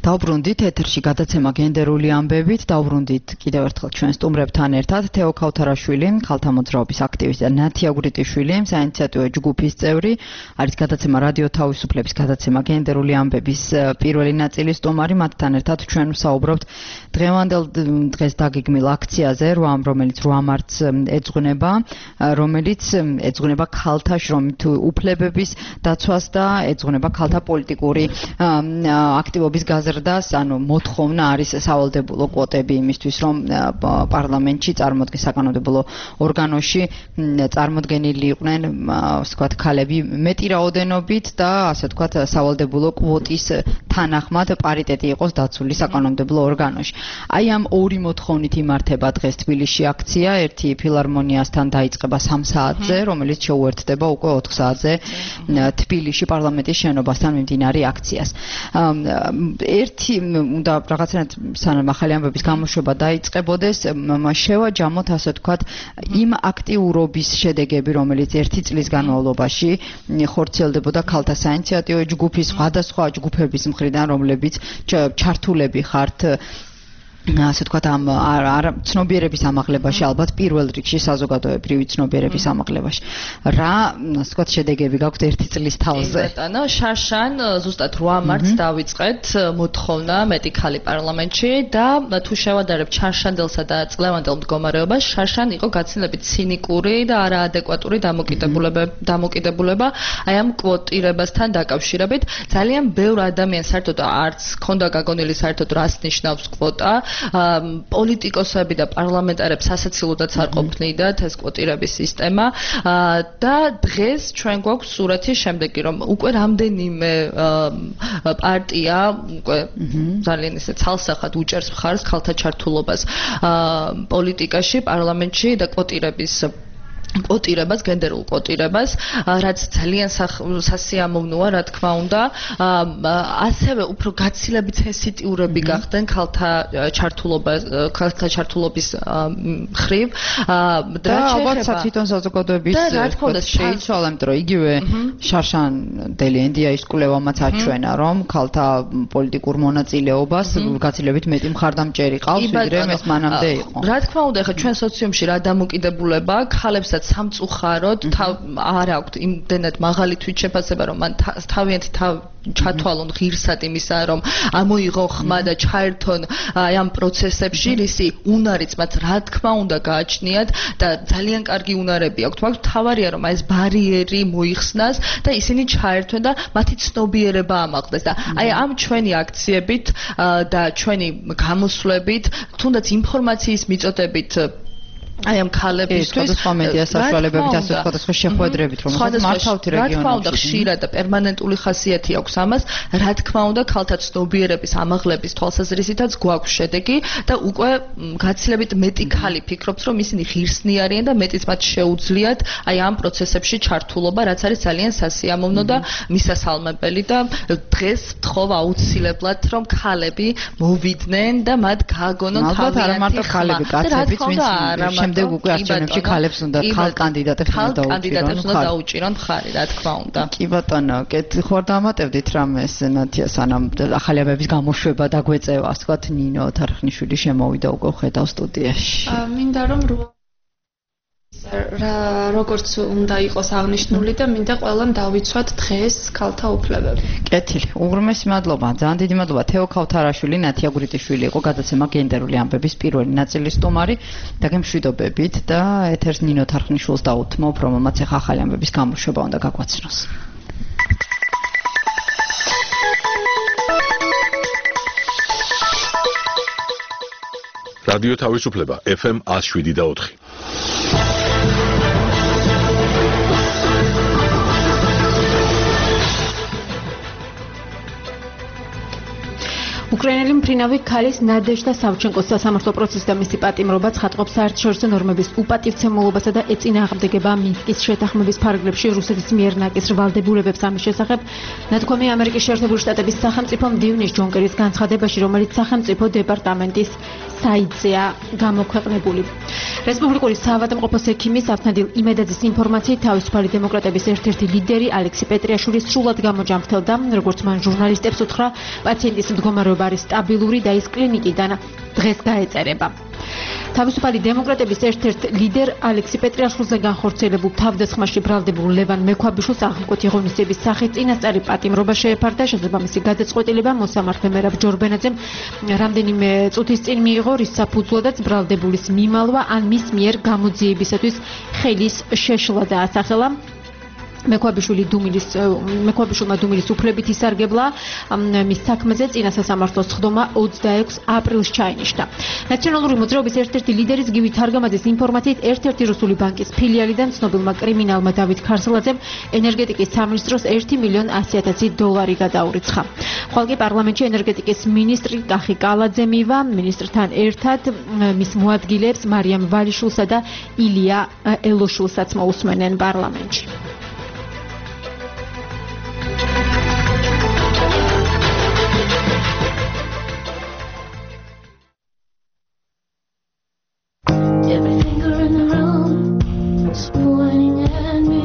დავბრუნდით ეთერში გადაცემა გენდერული ამბებით, დავბრუნდით კიდევ ერთხელ ჩვენ სტუმრებთან ერთად თეო ქავთარაშვილი, ქალთა მოძრაობის აქტივისტი და ნათია გვრიტიშვილი, საინიციატივო ჯგუფის წევრი, არის გადაცემა რადიო თავისუფლების გადაცემა გენდერული ამბების პირველი ნაწილის სტუმარი, მათთან ერთად ჩვენ ვსაუბრობთ დღევანდელ დღეს დაგეგმილ აქციაზე, რომელიც რვა მარტს ეძღვნება, რომელიც ეძღვნება ქალთა შრომით უფლებების დაცვას და ეძღვნება ქალთა პოლიტიკური აქტივობის გაზრდას, ანუ მოთხოვნა არის სავალდებულო კვოტები იმისთვის, რომ პარლამენტში წარმოდგენ საკანონმდებლო ორგანოში წარმოდგენილი იყვნენ, ასე ვთქვათ, ქალები მეტი რაოდენობით და ასე ვთქვათ, სავალდებულო კვოტის თანახმად პარიტეტი იყოს დაცული საკანონმდებლო ორგანოში. აი ამ ორი მოთხოვნით იმართება დღეს თბილისში აქცია, ერთი ფილარმონიასთან დაიწყება სამ საათზე, რომელიც შეუერთდება უკვე ოთხ საათზე თბილისში პარლამენტის შენობასთან მიმდინარე აქციას. ერთი უნდა რაღაცნაირად სანამ ახალი ამბების გამოშვება დაიწყებოდეს, შევაჯამოთ ასე ვთქვათ იმ აქტიურობის შედეგები, რომელიც ერთი წლის განმავლობაში ხორციელდებოდა ქალთა საინიციატივო ჯგუფის სხვადასხვა ჯგუფების მხრიდან, რომლებიც ჩართულები ხართ ასე ვთქვათ ამ ცნობიერების ამაღლებაში, ალბათ პირველ რიგში საზოგადოებრივი ცნობიერების ამაღლებაში. რა, ასე ვთქვათ, შედეგები გაქვთ ერთი წლის თავზე? ბატონო, შარშან ზუსტად რვა მარტს დავიწყეთ მოთხოვნა მეტი ქალი პარლამენტში და თუ შევადარებთ შარშანდელსა და წლევანდელ მდგომარეობას, შარშან იყო გაცილებით ცინიკური და არაადეკვატური დამოკიდებულება, დამოკიდებულება აი ამ კვოტირებასთან დაკავშირებით. ძალიან ბევრ ადამიანს საერთოდ არც ქონდა გაგონილი საერთოდ რას ნიშნავს კვოტა. პოლიტიკოსები და პარლამენტარებს სასაცილოდაც არ ყოფნიდათ ეს კვოტირების სისტემა და დღეს ჩვენ გვაქვს სურათი შემდეგი, რომ უკვე რამდენიმე პარტია უკვე ძალიან ისე ცალსახად უჭერს მხარს ქალთა ჩართულობას პოლიტიკაში, პარლამენტში და კვოტირების კვოტირებას, გენდერულ კვოტირებას, რაც ძალიან სასიამოვნოა, რა თქმა უნდა, ასევე უფრო გაცილებით სენსიტიურები გახდნენ ქალთა ჩართულობას, ქალთა ჩართულობის მხრივ და ალბათ თვითონ საზოგადოების შეიცვალა, იმიტომ რომ იგივე შარშან დელენდიაის კვლევამაც აჩვენა, რომ ქალთა პოლიტიკურ მონაწილეობას გაცილებით მეტი მხარდამჭერი ყავს, ვიდრე ეს მანამდე იყო. რა თქმა უნდა, ახლა ჩვენ სოციუმში რა დამოკიდებულება ქალებსაც სამწუხაროდ არ აქვთ იმდენად მაღალი თვითშეფასება, რომ მან თავიანთი ჩათვალონ ღირსად იმისა, რომ ამოიღო ხმა და ჩაერთონ აი ამ პროცესებში, რისი უნარიც მათ რა თქმა უნდა გააჩნიათ და ძალიან კარგი უნარები აქვთ. მაგრამ თავარია, რომ აი ეს ბარიერი მოიხსნას და ისინი ჩაერთვენ და მათი ცნობიერება ამაღლდეს და აი ამ ჩვენი აქციებით და ჩვენი გამოსვლებით, თუნდაც ინფორმაციის მიწოდებით აი ამ ქალებისთვის სხვადასხვა მედია საშუალებებით, ასე სხვადასხვა შეხვედრებით, რომელსაც მართავთ რეგიონებში. რა თქმა უნდა, ხშირად და პერმანენტული ხასიათი აქვს ამას. რა თქმა უნდა, ქალთა ცნობიერების ამაღლების თვალსაზრისითაც გვაქვს შედეგი და უკვე გაცილებით მეტი ქალი ფიქრობს, რომ ისინი ღირსნი არიან და მეტიც მათ შეუძლიათ აი ამ პროცესებში ჩართულობა, რაც არის ძალიან სასიამოვნო და მისასალმებელი და დღეს ვთხოვ აუცილებლად, რომ ქალები მოვიდნენ და მათ გააგონონ თავიანთი ხმა. კაცებიც ვინც შემდეგ უკვე არჩევნებში ქალებს უნდა ქალ კანდიდატებს უნდა დაუჭირონ. კანდიდატებს უნდა დაუჭირონ მხარი, რა თქმა უნდა. კი ბატონო, კეთ ხوار დამატებდით რამეს ნათია, სანამ ახალი ამბების გამოშვება დაგვეწევა, ასე ვთქვათ, ნინო თარხნიშვილი შემოვიდა უკვე ხედავ სტუდიაში. მინდა რომ რა როგორც უნდა იყოს აღნიშნული და მინდა ყველამ დავიცვათ დღეს ქალთა უფლებები. კეთილი. უღრმესი მადლობა. ძალიან დიდი მადლობა. თეო ქავთარაშვილი, ნათია გვრიტიშვილი იყო გადაცემა გენდერული ამბების პირველი ნაწილის სტუმარი და გემშვიდობებით და ეთერს ნინო თარხნიშვილს დაუთმობ, რომელმაც ახლა ახალი ამბების გამოშვება უნდა გაგვაცნოს. რადიო თავისუფლება ეფ ემ one oh seven და four. უკრაინელი მფრინავი ქალის ნადეჟდა სავჩენკოს სასამართლო პროცესი და მისი პატიმრობა ცხადყოფს საერთაშორისო ნორმების უპატივცემულობასა და ეწინააღმდეგება მინსკის შეთანხმების ფარგლებში რუსეთის მიერ ნაკისრ ვალდებულებებს ამის შესახებ. ნათქვამი ამერიკის შეერთებული შტატების სახელმწიფო მდივნის ჯონ კერის განცხადებაში, რომელიც სახელმწიფო დეპარტამენტის საიტზეა გამოქვეყნებული. რესპუბლიკური საავადმყოფოს ექიმის ავთანდილ იმედაძის ინფორმაციით, თავისუფალი დემოკრატების ერთ-ერთი ლიდერი ალექსი პეტრიაშვილი სრულად გამოჯამრთელდა, როგორც მან ჟურნალისტებს უთხრა, პაციენტის მდგომარეობა არის სტაბილური და ის კლინიკიდან დღეს გაეწერება. თავისუფალი დემოკრატების ერთ-ერთ ლიდერ ალექსი პეტრიაშვილზე განხორციელებულ თავდასხმაში ბრალდებულ ლევან მექვაბიშვილს აღმკვეთი ღონისძიების სახით წინასწარი პატიმრობა შეეფარდა. შესაბამისი გადაწყვეტილება მოსამართლე მერაბ ჯორბენაძემ რამდენიმე წუთის წინ მიიღო, რის საფუძვლოდაც ბრალდებულის მიმალვა ან მის მიერ გამოძიებისათვის ხელის შეშლა დაასახელა. მექვაბიშვილი დუმილის მექვაბიშვილმა დუმილის უფლებით ისარგებლა მის საქმეზე წინა სასამართლოს სხდომა ოცდაექვსი აპრილს ჩაინიშნა. ნაციონალური მოძრაობის ერთ-ერთი ლიდერის გივი თარგამაძის ინფორმაციით ერთ-ერთი რუსული ბანკის ფილიალიდან ცნობილმა კრიმინალმა დავით ქარსელაძემ ენერგეტიკის სამინისტროს ერთი მილიონი ასი ათასი დოლარი გადაურიცხა. ხვალ კი პარლამენტში ენერგეტიკის მინისტრი კახი კალაძე მივა, მინისტრთან ერთად მის მოადგილეებს მარიამ ვალიშვილსა და ილია ელოშვილსაც მოусმენენ პარლამენტში. Every finger in the room is pointing at me.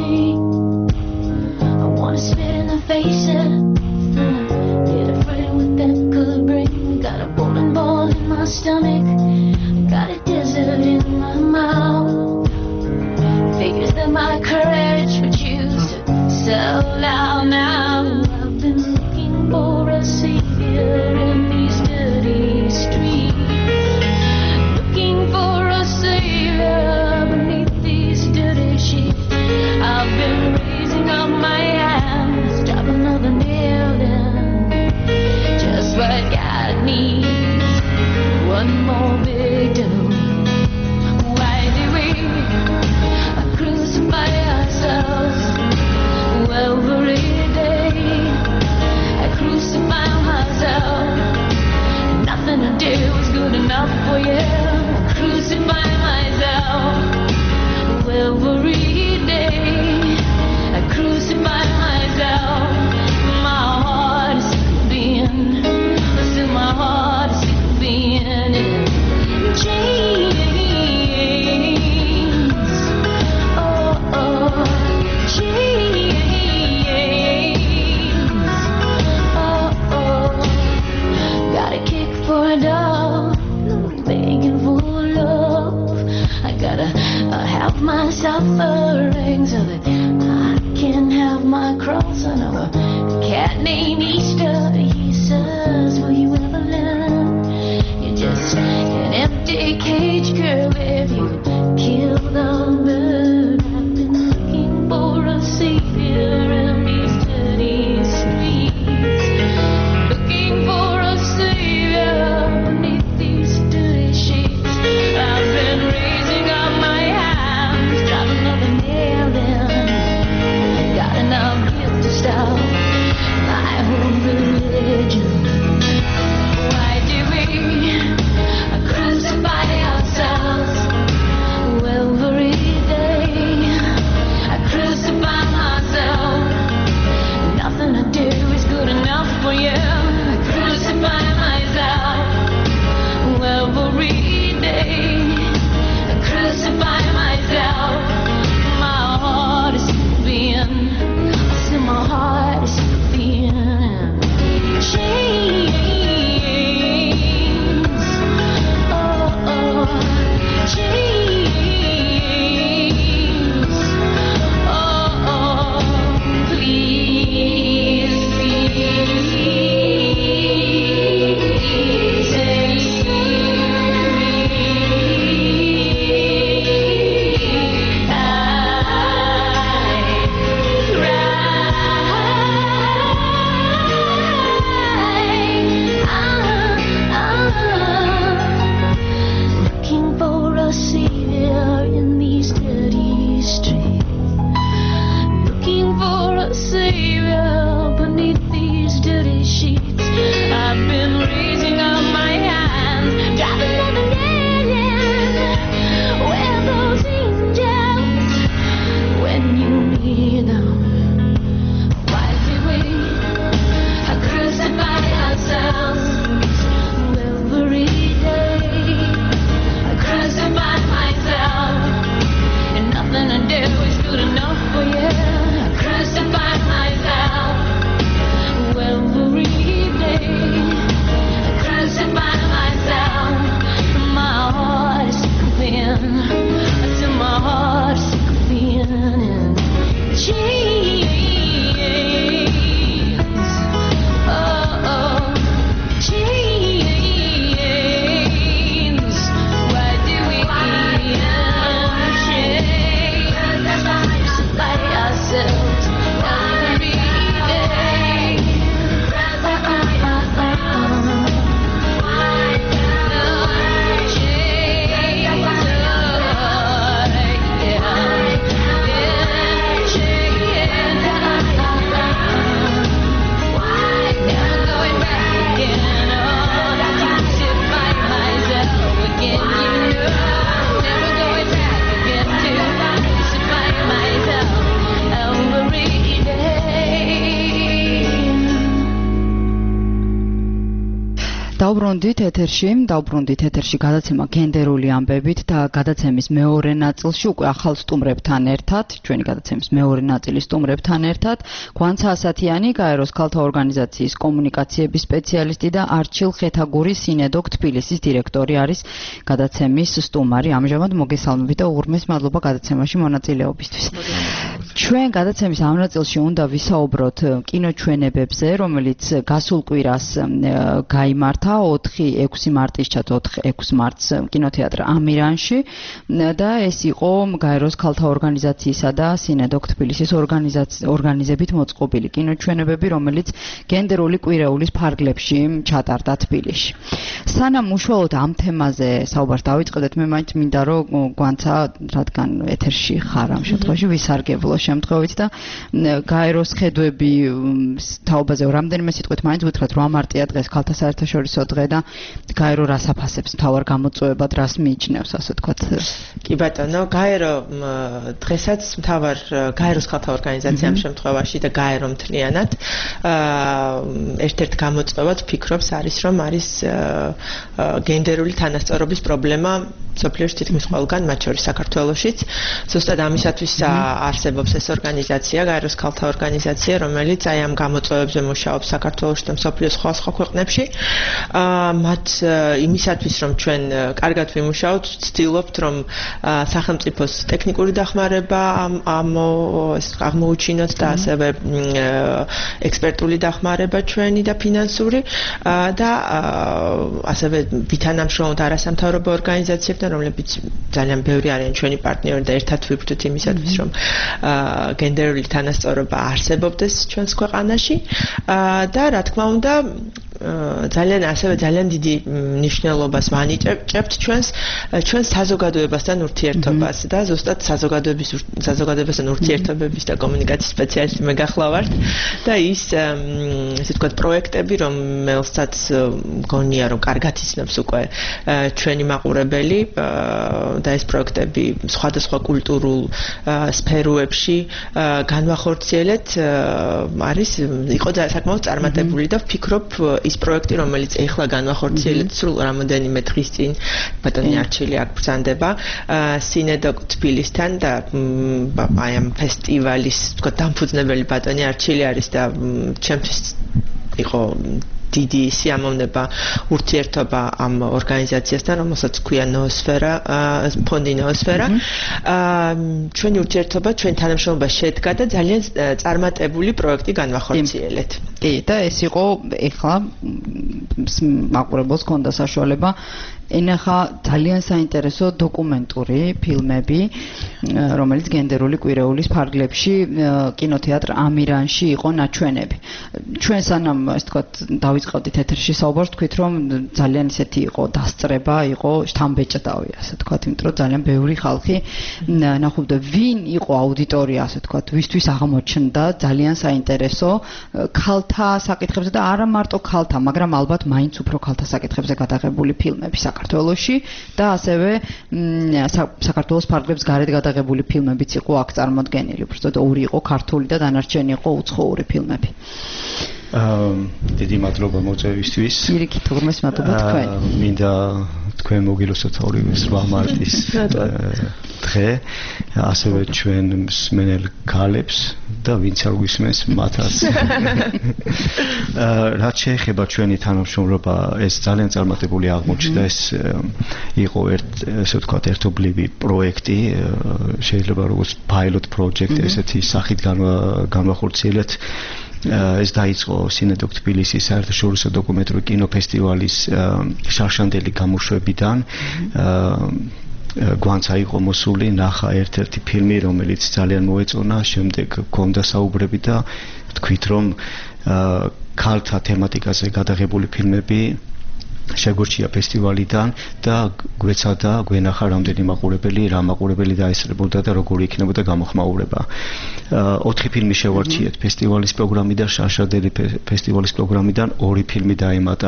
I wanna spit in the faces, get afraid what that could bring. Got a bowling ball in my stomach, got a desert in my mouth. Figures that my courage would choose to sell out now. I've been looking for a savior in these dirty streets, looking for a savior beneath these dirty sheets. I've been raising up my hands, drop another nail in. Just what God needs, one more victim. Why do we crucify ourselves every day? I crucify myself. Nothing to do is good enough for you. Crucify myself every day. I crucify myself. My heart is sick of being, still my heart is sick of being in chains. Oh, oh, chains. Oh, oh, got a kick for a dog, begging for love. I gotta uh, have my suffering so that I can have my cross. I know a cat named Easter. He says, will you ever learn? You're just an empty cage, girl, if you kill the bird. I've been looking for a savior in these dirty streets, looking for a savior beneath these dirty sheets. I've been raising up my hands, drop another nail in. Got enough guilt to stop my whole religion. Why do we crucify ourselves every დავბრუნდით ეთერში, დავბრუნდით ეთერში გადაცემა გენდერული ამბებით და გადაცემის მეორე ნაწილში უკვე ახალ სტუმრებთან ერთად, ჩვენი გადაცემის მეორე ნაწილის სტუმრებთან ერთად, გვანცა ასათიანი, გაეროს ქალთა ორგანიზაციის კომუნიკაციების სპეციალისტი და არჩილ ხეთაგურის სინედოკ თბილისის დირექტორი არის გადაცემის სტუმარი. ამჟამად მოგესალმებით და უღრმეს მადლობა გადაცემაში მონაწილეობისთვის. ჩვენ გადაცემის ამ ნაწილში უნდა ვისაუბროთ კინოჩვენებებზე, რომელიც გასულ კვირას გაიმართა ოთხი ექვსი მარტის ჩათ ოთხი ექვსი მარტს კინოთეატრ ამირანში და ეს იყო გაეროს ქალთა ორგანიზაციისა და სინედოკ თბილისის ორგანიზებით მოწყობილი კინოჩვენებები, რომელიც გენდერული კვირეულის ფარგლებში ჩატარდა თბილისში. სანამ უშუალოდ ამ თემაზე საუბარს დავიწყებდეთ, მე მაინც მინდა რომ გვანცა, რადგან ეთერში ხარ ამ შემთხვევაში ვისარგებლო შემთხვევით და გაეროს ხედვები თაობაზე რამდენიმე სიტყვით მაინც ვუთხრათ, რომ მარტია დღეს ქალთა საერთაშორისო დღე და გაერო რას აფასებს მთავარ გამოწვევად, რას მიიჩნევს, ასე ვთქვათ. კი ბატონო, გაერო დღესაც მთავარ გაეროს ქალთა ორგანიზაცია ამ შემთხვევაში და გაერო მთლიანად ერთ-ერთ გამოწვევად ფიქრობს არის, რომ არის გენდერული თანასწორობის პრობლემა სოფლიოში თითქმის ყველგან, მათ შორის საქართველოშიც. ზუსტად ამისათვის არსებობს ეს ორგანიზაცია, გაეროს ქალთა ორგანიზაცია, რომელიც აი ამ გამოწვევებზე მუშაობს საქართველოში და მსოფლიოს სხვა სხვა ქვეყნებში. მათ იმისათვის, რომ ჩვენ კარგად ვიმუშაოთ, ვცდილობთ, რომ სახელმწიფოს ტექნიკური დახმარება აღმოუჩინოთ და ასევე ექსპერტული დახმარება ჩვენი და ფინანსური და ასევე ვითანამშრომლობთ არასამთავრობო ორგანიზაციებთან, რომლებიც ძალიან ბევრი არიან ჩვენი პარტნიორი და ერთად ვიბრძვით იმისათვის, რომ გენდერული თანასწორობა არსებობდეს ჩვენს ქვეყანაში და რა თქმა უნდა ძალიან ასევე ძალიან დიდი მნიშვნელობას ვანიჭებთ ჩვენს ჩვენს საზოგადოებასთან ურთიერთობას და ზუსტად საზოგადოების საზოგადოებასთან ურთიერთობების და კომუნიკაციის სპეციალისტი მე გახლავართ და ის ესე ვთქვათ პროექტები, რომელსაც მგონია რომ კარგად იცნობს უკვე ჩვენი მაყურებელი და ეს პროექტები სხვადასხვა კულტურულ სფეროებში განვახორციელეთ არის იყო საკმაოდ წარმატებული და ვფიქრობ ის პროექტი, რომელიც ეხლა განვახორციელეთ სულ რამოდენიმე დღის წინ ბატონი არჩილი აქ ბრძანდება სინედოკ თბილისთან და აი ამ ფესტივალის თქო დამფუძნებელი ბატონი არჩილი არის და ჩემთვის იყო დიდი სიამოვნება ურთიერთობა ამ ორგანიზაციასთან, რომელსაც ქვია ნოოსფერა, ფონდი ნოოსფერა. ჩვენი ურთიერთობა, ჩვენი თანამშრომლობა შედგა და ძალიან წარმატებული პროექტი განვახორციელეთ. კი, და ეს იყო ეხლა მაყურებელს ჰქონდა საშუალება ენახა ძალიან საინტერესო დოკუმენტური ფილმები, რომელიც გენდერული კვირეულის ფარგლებში კინოთეატრ ამირანში იყო ნაჩვენები. ჩვენ სანამ ასე ვთქვათ დავიწყებდით ეთერში საუბარს, თქვით რომ ძალიან ისეთი იყო დასწრება, იყო შთამბეჭდავი, ასე ვთქვათ, იმიტომ რომ ძალიან ბევრი ხალხი ნახობდა, ვინ იყო აუდიტორია, ასე ვთქვათ, ვისთვის აღმოჩნდა ძალიან საინტერესო ქალთა საკითხებზე და არა მარტო ქალთა, მაგრამ ალბათ მაინც უფრო ქალთა საკითხებზე გადაღებული ფილმები საქართველოში და ასევე საქართველოს ფარგლებს გარეთ გადაღებული ფილმებიც იყო აქ წარმოდგენილი. უბრალოდ ორი იყო ქართული და დანარჩენი იყო უცხოური ფილმები. დიდი მადლობა მოწვევისთვის. პირიქით უღრმეს მადლობა თქვენ. მინდა თქვენ მოგილოცოთ ორივე რვა მარტის დღე, ასევე ჩვენ მსმენელ ქალებს და ვინც არ გვისმენს მათაც. რაც შეეხება ჩვენი თანამშრომლობა, ეს ძალიან წარმატებული აღმოჩნდა, ეს იყო ერთ ესე ვთქვათ ერთობლივი პროექტი, შეიძლება როგორც pilot project ესეთი სახით განვახორციელეთ. ეს დაიწყო სინედოქ თბილისის საერთაშორისო დოკუმენტური კინოფესტივალის შარშანდელი გამოშვებიდან. გვანცა იყო მოსული, ნახა ერთ-ერთი ფილმი, რომელიც ძალიან მოეწონა, შემდეგ გქონდა საუბრები და ვთქვით, რომ ქალთა თემატიკაზე გადაღებული ფილმები შეგორჩია ფესტივალიდან და გვეცადა გვენახა რამდენი მაყურებელი, რა მაყურებელი დაესწრებოდა და როგორი იქნებოდა გამოხმაურება. ოთხი ფილმი შევარჩიეთ ფესტივალის პროგრამიდან, შარშანდელი ფესტივალის პროგრამიდან ორი ფილმი დაემატა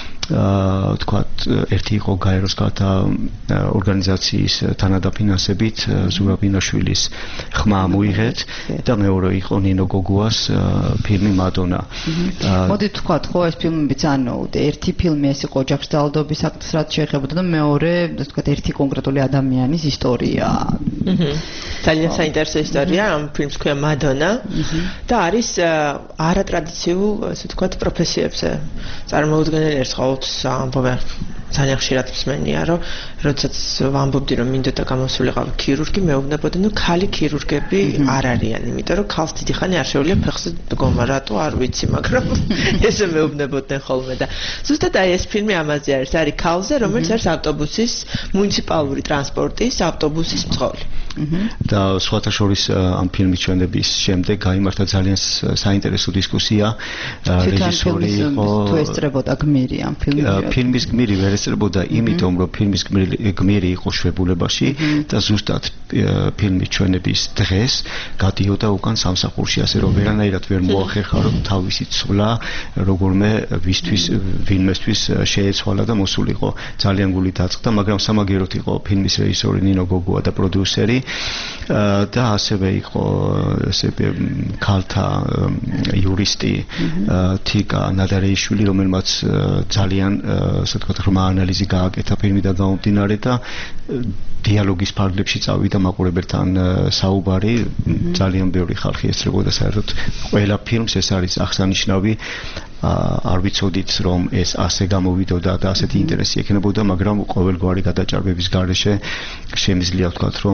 თქვათ ერთი იყო გაეროს ქალთა ორგანიზაციის თანადაფინანსებით ზურაბინაშვილის ხმა მოიღეთ და მეორე იყო ნინო გოგუას ფილმი მადონა. მოდით თქვათ ხო ეს ფილმებიც ანუ ერთი ფილმი ეს იყო ოჯახის ძალადობის აქტს რაც შეეხებოდა და მეორე თქვათ ერთი კონკრეტული ადამიანის ისტორია. ძალიან საინტერესო ისტორია, ამ ფილმს ქვია მადონა და არის არატრადიციულ ასე ვთქვათ პროფესიებზე წარმოუდგენელი ერთ ამბობენ ძალიან ხშირად მსმენია, რომ როდესაც ვამბობდი, რომ მინდოდა გამოსულიყავი ქირურგი, მეუბნებოდი, ნუ ქალი ქირურგები არ არიან, იმიტომ რომ ქალს დიდი ხანი არ შეუძლია ფეხზე დგომა, რატო არ ვიცი, მაგრამ ესე მეუბნებოდნენ ხოლმე და ზუსტად აი ეს ფილმი ამაზე არის, არის ქალზე, რომელიც არის ავტობუსის, მუნიციპალური ტრანსპორტის ავტობუსის მძღოლი. და სხვათა შორის ამ ფილმის ჩვენების შემდეგ გაიმართა ძალიან საინტერესო დისკუსია. რეჟისორი იყო თუ ესწრებოდა გმირი ამ ფილმში. ფილმის გმირი ვერ ესწრებოდა, იმიტომ რომ ფილმის გმირი იყო შვებულებაში და ზუსტად ფილმის ჩვენების დღეს გადიოდა უკან სამსახურში, ასე რომ ვერანაირად ვერ მოახერხა რომ თავისი ცვლა როგორმე ვისთვის ვინმესთვის შეეცვალა და მოსულიყო. ძალიან გული დაწყდა, მაგრამ სამაგეროთ იყო ფილმის რეჟისორი ნინო გოგუა და პროდიუსერი და ასევე იყო ესე ქალთა იურისტი თიკა ნადარეიშვილი, რომელმაც ძალიან ასე ვთქვათ ღრმა ანალიზი გააკეთა ფილმიდან გამომდინარე და დიალოგის ფარგლებში წავიდა მაყურებელთან საუბარი. ძალიან ბევრი ხალხი ესწრებოდა საერთოდ ყველა ფილმს, ეს არის აღსანიშნავი. არ ვიცოდით რომ ეს ასე გამოვიდოდა და ასეთი ინტერესი ექნებოდა, მაგრამ ყოველგვარი გადაჭარბების გარეშე შემიძლია ვთქვათ რომ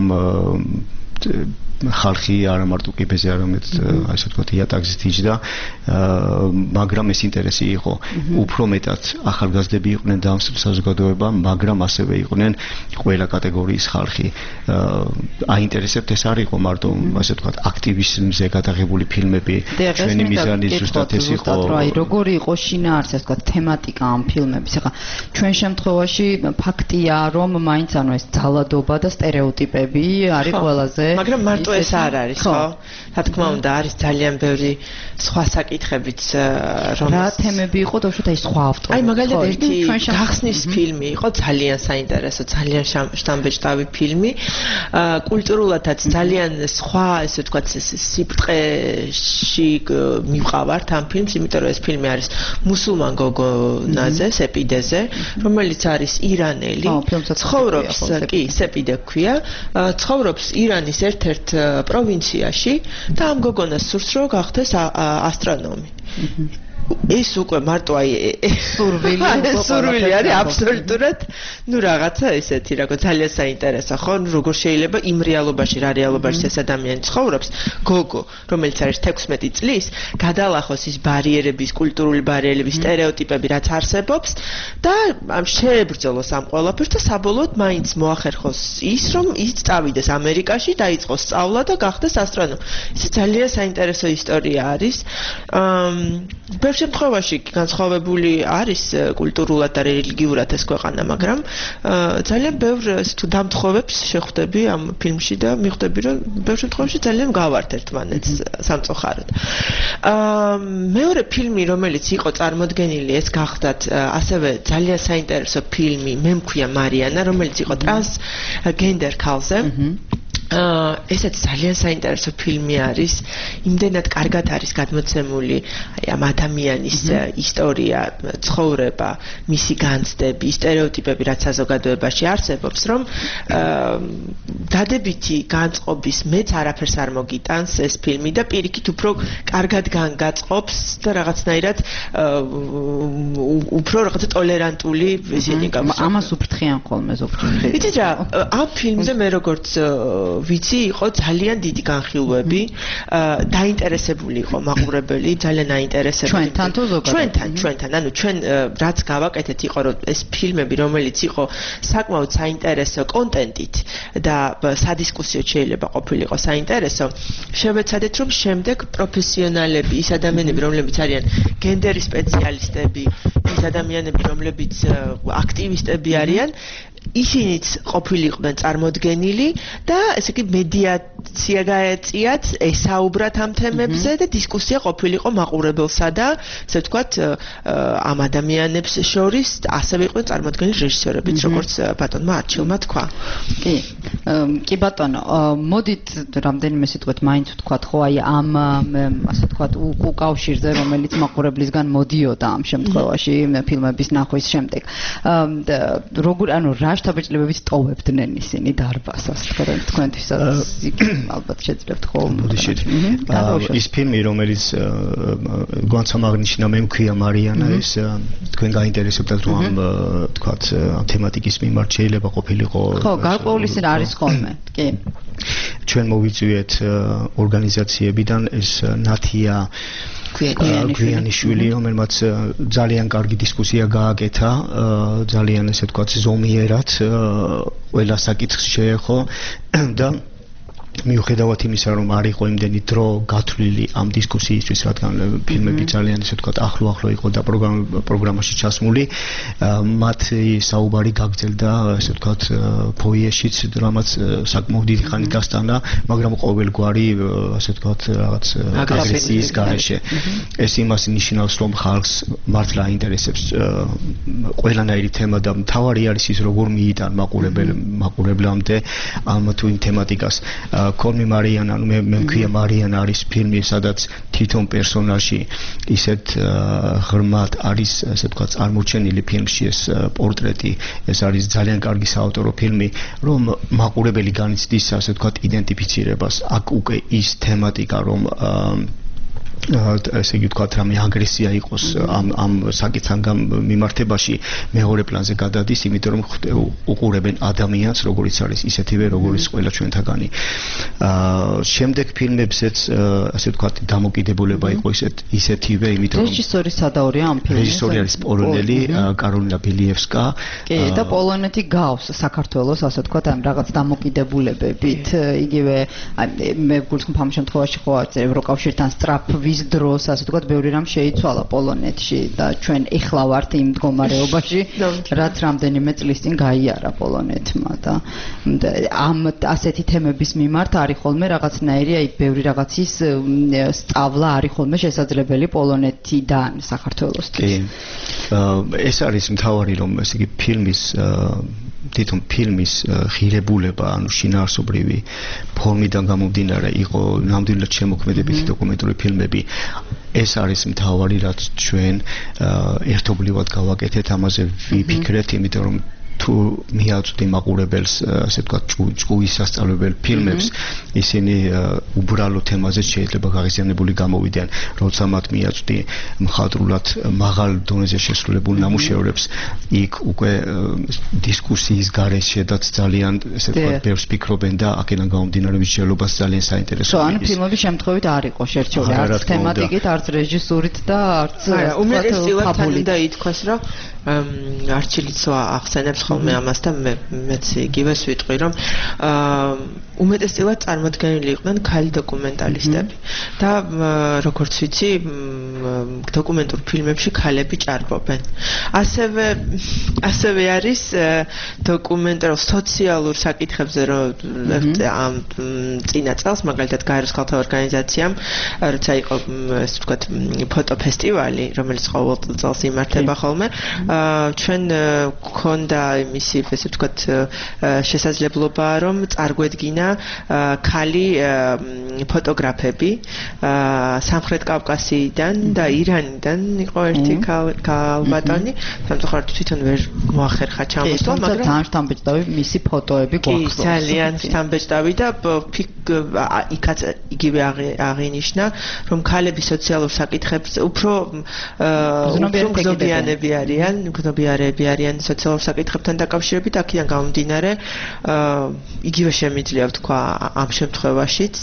ხალხი არა მარტო კიბეზე, არამედ ასე ვთქვათ იატაკზით იჯდა, მაგრამ ეს ინტერესი იყო. უფრო მეტად ახალგაზრდები იყვნენ და ამ საზოგადოება, მაგრამ ასევე იყვნენ ყველა კატეგორიის ხალხი. აინტერესებთ ეს არ იყო მარტო ასე ვთქვათ აქტივიზმზე გადაღებული ფილმები, ჩვენი მიზანი ზუსტად ეს იყო. აი როგორი იყო შინაარსი, ასე ვთქვათ თემატიკა ამ ფილმების. ახლა ჩვენ შემთხვევაში ფაქტია რომ მაინც ანუ ეს ძალადობა და სტერეოტიპები არის ყველაზე მაგრამ მარტო ეს არ არის, ხო? რა თქმა უნდა, არის ძალიან ბევრი სხვა საკითხებიც, რომ რა თემები იყო და უშუალოდ აი სხვა ავტორი. აი მაგალითად ერთი გახსნის ფილმი იყო ძალიან საინტერესო, ძალიან შთამბეჭდავი ფილმი. კულტურულადაც ძალიან სხვა, ესე ვთქვათ, სიბრტყეში მივყავართ ამ ფილმს, იმიტომ რომ ეს ფილმი არის მუსულმან გოგონაზე, სეპიდეზე, რომელიც არის ირანელი. ცხოვრობს, კი, სეპიდე ქვია, ცხოვრობს ირანის ერთ-ერთ პროვინციაში და ამ გოგონას სურს რომ გახდეს ასტრონომი. ეს უკვე მარტო აი სურვილი სურვილი არის აბსოლუტურად ნუ რაღაცა ესეთი რაღაც ძალიან საინტერესო ხო როგორ შეიძლება იმ რეალობაში რა რეალობაში ეს ადამიანი ცხოვრობს გოგო რომელიც არის თექვსმეტი წლის გადალახოს ის ბარიერების კულტურული ბარიერების სტერეოტიპები რაც არსებობს და ამ შეებრძოლოს ამ ყველაფერს და საბოლოოდ მაინც მოახერხოს ის რომ ის წავიდეს ამერიკაში დაიწყოს სწავლა და გახდეს ასტრონომი. ეს ძალიან საინტერესო ისტორია არის. აა შემთხვევაში განსხვავებული არის კულტურულად და რელიგიურად ეს ქვეყანა, მაგრამ ძალიან ბევრ თუ დამთხოვებს შეხვდები ამ ფილმში და მიხვდები რომ ბევრ შემთხვევაში ძალიან გავართ ერთმანეთს სამწუხაროდ. აა მეორე ფილმი რომელიც იყო წარმოდგენილი ეს გახდათ ასევე ძალიან საინტერესო ფილმი მე მქვია მარიანა რომელიც იყო ტრანსგენდერ ქალზე. ესეც ძალიან საინტერესო ფილმი არის. იმდენად კარგად არის გადმოცემული აი ამ ადამიანის ისტორია, ცხოვრება, მისი განცდები, სტერეოტიპები, რაც საზოგადოებაში არსებობს, რომ დადებითი განწყობის მეც არაფერს არ მოგიტანს ეს ფილმი და პირიქით უფრო კარგად განgatzყოფს და რაღაცნაირად უფრო რაღაცა ტოლერანტული ისინი გახსოვს. ამას უფრთხიან ხოლმე ზოგჯერ. იცით რა, ამ ფილმზე მე როგორც ვიცი, იყო ძალიან დიდი განხილვები, დაინტერესებული იყო მაყურებელი, ძალიან აინტერესებული. ჩვენთან თუ ზოგადად? ჩვენთან, ჩვენთან, ანუ ჩვენ რაც გავაკეთეთ იყო, რომ ეს ფილმები, რომელიც იყო საკმაოდ საინტერესო კონტენტით და სადისკუსიო შეიძლება ყოფილიყო საინტერესო, შევეცადეთ, რომ შემდეგ პროფესიონალები, ის ადამიანები, რომლებიც არიან გენდერის სპეციალისტები, ის ადამიანები, რომლებიც აქტივისტები არიან, ისინიც ყოფილიყვნენ წარმოდგენილი და ესე იგი მედიაცია გაეწიათ, ესაუბრათ ამ თემებზე და დისკუსია ყოფილიყო მაყურებელსა და ესე ვთქვათ ამ ადამიანებს შორის ასევე იყვნენ წარმოდგენილი რეჟისორებიც, როგორც ბატონმა არჩილმა თქვა. კი, კი ბატონო, მოდით რამდენიმე სიტყვით მაინც ვთქვათ, ხო აი ამ ასე ვთქვათ უკავშირზე, რომელიც მაყურებლისგან მოდიოდა ამ შემთხვევაში ფილმების ნახვის შემდეგ. როგორ ანუ რა შთაბეჭდილებებით ტოვებდნენ ისინი დარბაზს, თქვენ თქვენთვისაც ალბათ შეძლებთ ხო? მოდიშით. ის ფილმი, რომელიც გვანცამ აღნიშნა, მე მქვია მარიანა, ეს თქვენ გაინტერესებდათ რომ ამ თქვათ ამ თემატიკის მიმართ შეიძლება ყოფილიყო. ხო, გარკვეული სი არის ხოლმე. კი. ჩვენ მოვიწვიეთ ორგანიზაციებიდან ეს ნათია გვიანიშვილი, რომელმაც ძალიან კარგი დისკუსია გააკეთა, ძალიან ესე ვთქვათ ზომიერად ყველა საკითხს შეეხო და მიუხედავად იმისა, რომ არ იყო იმდენი დრო გათვლილი ამ დისკუსიისთვის, რადგან ფილმები ძალიან ესე ვთქვათ ახლო-ახლო იყო და პროგრამაში ჩასმული, მათი საუბარი გაგრძელდა ესე ვთქვათ ფოიეშიც, რამაც საკმაოდ დიდი ხანი გასტანა, მაგრამ ყოველგვარი ასე ვთქვათ რაღაც აგრესიის გარეშე. ეს იმას ნიშნავს, რომ ხალხს მართლა აინტერესებს ყველანაირი თემა და მთავარი არის ის, როგორ მიიტან მაყურებლამდე ამ თუ იმ თემატიკას. Call Me Mariana, ანუ მე მე მქვია მარიანა არის ფილმი, სადაც თვითონ პერსონაჟი ისეთ ღრმად არის, ასე ვთქვათ, წარმოჩენილი ფილმში ეს პორტრეტი, ეს არის ძალიან კარგი საავტორო ფილმი, რომ მაყურებელი განიცდის, ასე ვთქვათ, იდენტიფიცირებას. აქ უკვე ის თემატიკა, რომ ესე იგი ვთქვათ, რამე აგრესია იყოს ამ ამ საკითხთან მიმართებაში მეორე პლანზე გადადის, იმიტომ რომ უყურებენ ადამიანს, როგორიც არის, ისეთივე როგორიც ყველა ჩვენთაგანი. აა შემდეგ ფილმებზეც ასე ვთქვათ, დამოკიდებულება იყო ისეთ ისეთივე, იმიტომ რომ რეჟისორი სადაურია ამ ფილმში. რეჟისორი არის პოლონელი, კაროლინა ბელიევსკა. კი, და პოლონეთი გავს საქართველოს, ასე ვთქვათ, ამ რაღაც დამოკიდებულებებით. იგივე მე გულისხმობ ამ შემთხვევაში ხო ევროკავშირთან სწრაფვის დროს, ასე ვთქვათ, ბევრი რამ შეიცვალა პოლონეთში და ჩვენ ეხლა ვართ იმ მდგომარეობაში, რაც რამდენიმე წლის წინ გაიარა პოლონეთმა და ამ ასეთი თემების მიმართ არის ხოლმე რაღაცნაირი, აი ბევრი რაღაცის სწავლა არის ხოლმე შესაძლებელი პოლონეთიდან საქართველოსთვის. კი. ეს არის მთავარი, რომ ესე იგი ფილმის თვითონ ფილმის ღირებულება, ანუ შინაარსობრივი ფორმიდან გამომდინარე იყო ნამდვილად შემოქმედებითი დოკუმენტური ფილმები. ეს არის მთავარი, რაც ჩვენ ერთობლივად გავაკეთეთ, ამაზე ვიფიქრეთ, იმიტომ რომ თუ მიაწვდი მაყურებელს, ასე ვთქვათ, ჭკუის სასწავლებელ ფილმებს, ისინი უბრალო თემაზე შეიძლება გაღიზიანებული გამოვიდიან, როცა მათ მიაწვდი მხატვრულად მაღალ დონეზე შესრულებულ ნამუშევრებს, იქ უკვე დისკუსიის გარეშედაც ძალიან, ესე ვთქვათ, ბევრს ფიქრობენ და აქედან გამომდინარე მსჯელობას ძალიან საინტერესო. ხო, ანუ ფილმები შემთხვევით არ იყო შერჩეული, არც თემატიკით, არც რეჟისურით და არც უმეტესწილად თან უნდა ითქვას, რომ არჩილიც ახსენებს ხოლმე ამას და მე მეც იგივეს ვიტყვი, რომ უმეტესწილად წარმოდგენილი იყვნენ ქალი დოკუმენტალისტები და როგორც ვიცი, დოკუმენტურ ფილმებში ქალები ჭარბობენ. ასევე ასევე არის დოკუმენტალურ სოციალურ საკითხებზე, რომ ამ წინა წელს მაგალითად გაეროს ქალთა ორგანიზაციამ, როცა იყო ესე ვთქვათ, ფოტოფესტივალი, რომელიც ყოველ წელს იმართება ხოლმე, ჩვენ გქონდა მისი ესე ვთქვათ შესაძლებლობაა რომ წარგვედგინა ქალი ფოტოგრაფები სამხრეთ კავკასიიდან და ირანიდან იყო ერთი ქალბატონი სამწუხაროდ თვითონ ვერ მოახერხა ჩამოსვლა მაგრამ თან შთამბეჭდავი მისი ფოტოები გვაქვს ძალიან შთამბეჭდავი და იქაც იგივე აღინიშნა რომ ქალები სოციალურ საკითხებზე უფრო გზნობიანები არიან გზნობიარები არიან სოციალურ საკითხებთან დაკავშირებით აქედან გამომდინარე იგივე შემიძლია ვთქვა ამ შემთხვევაშიც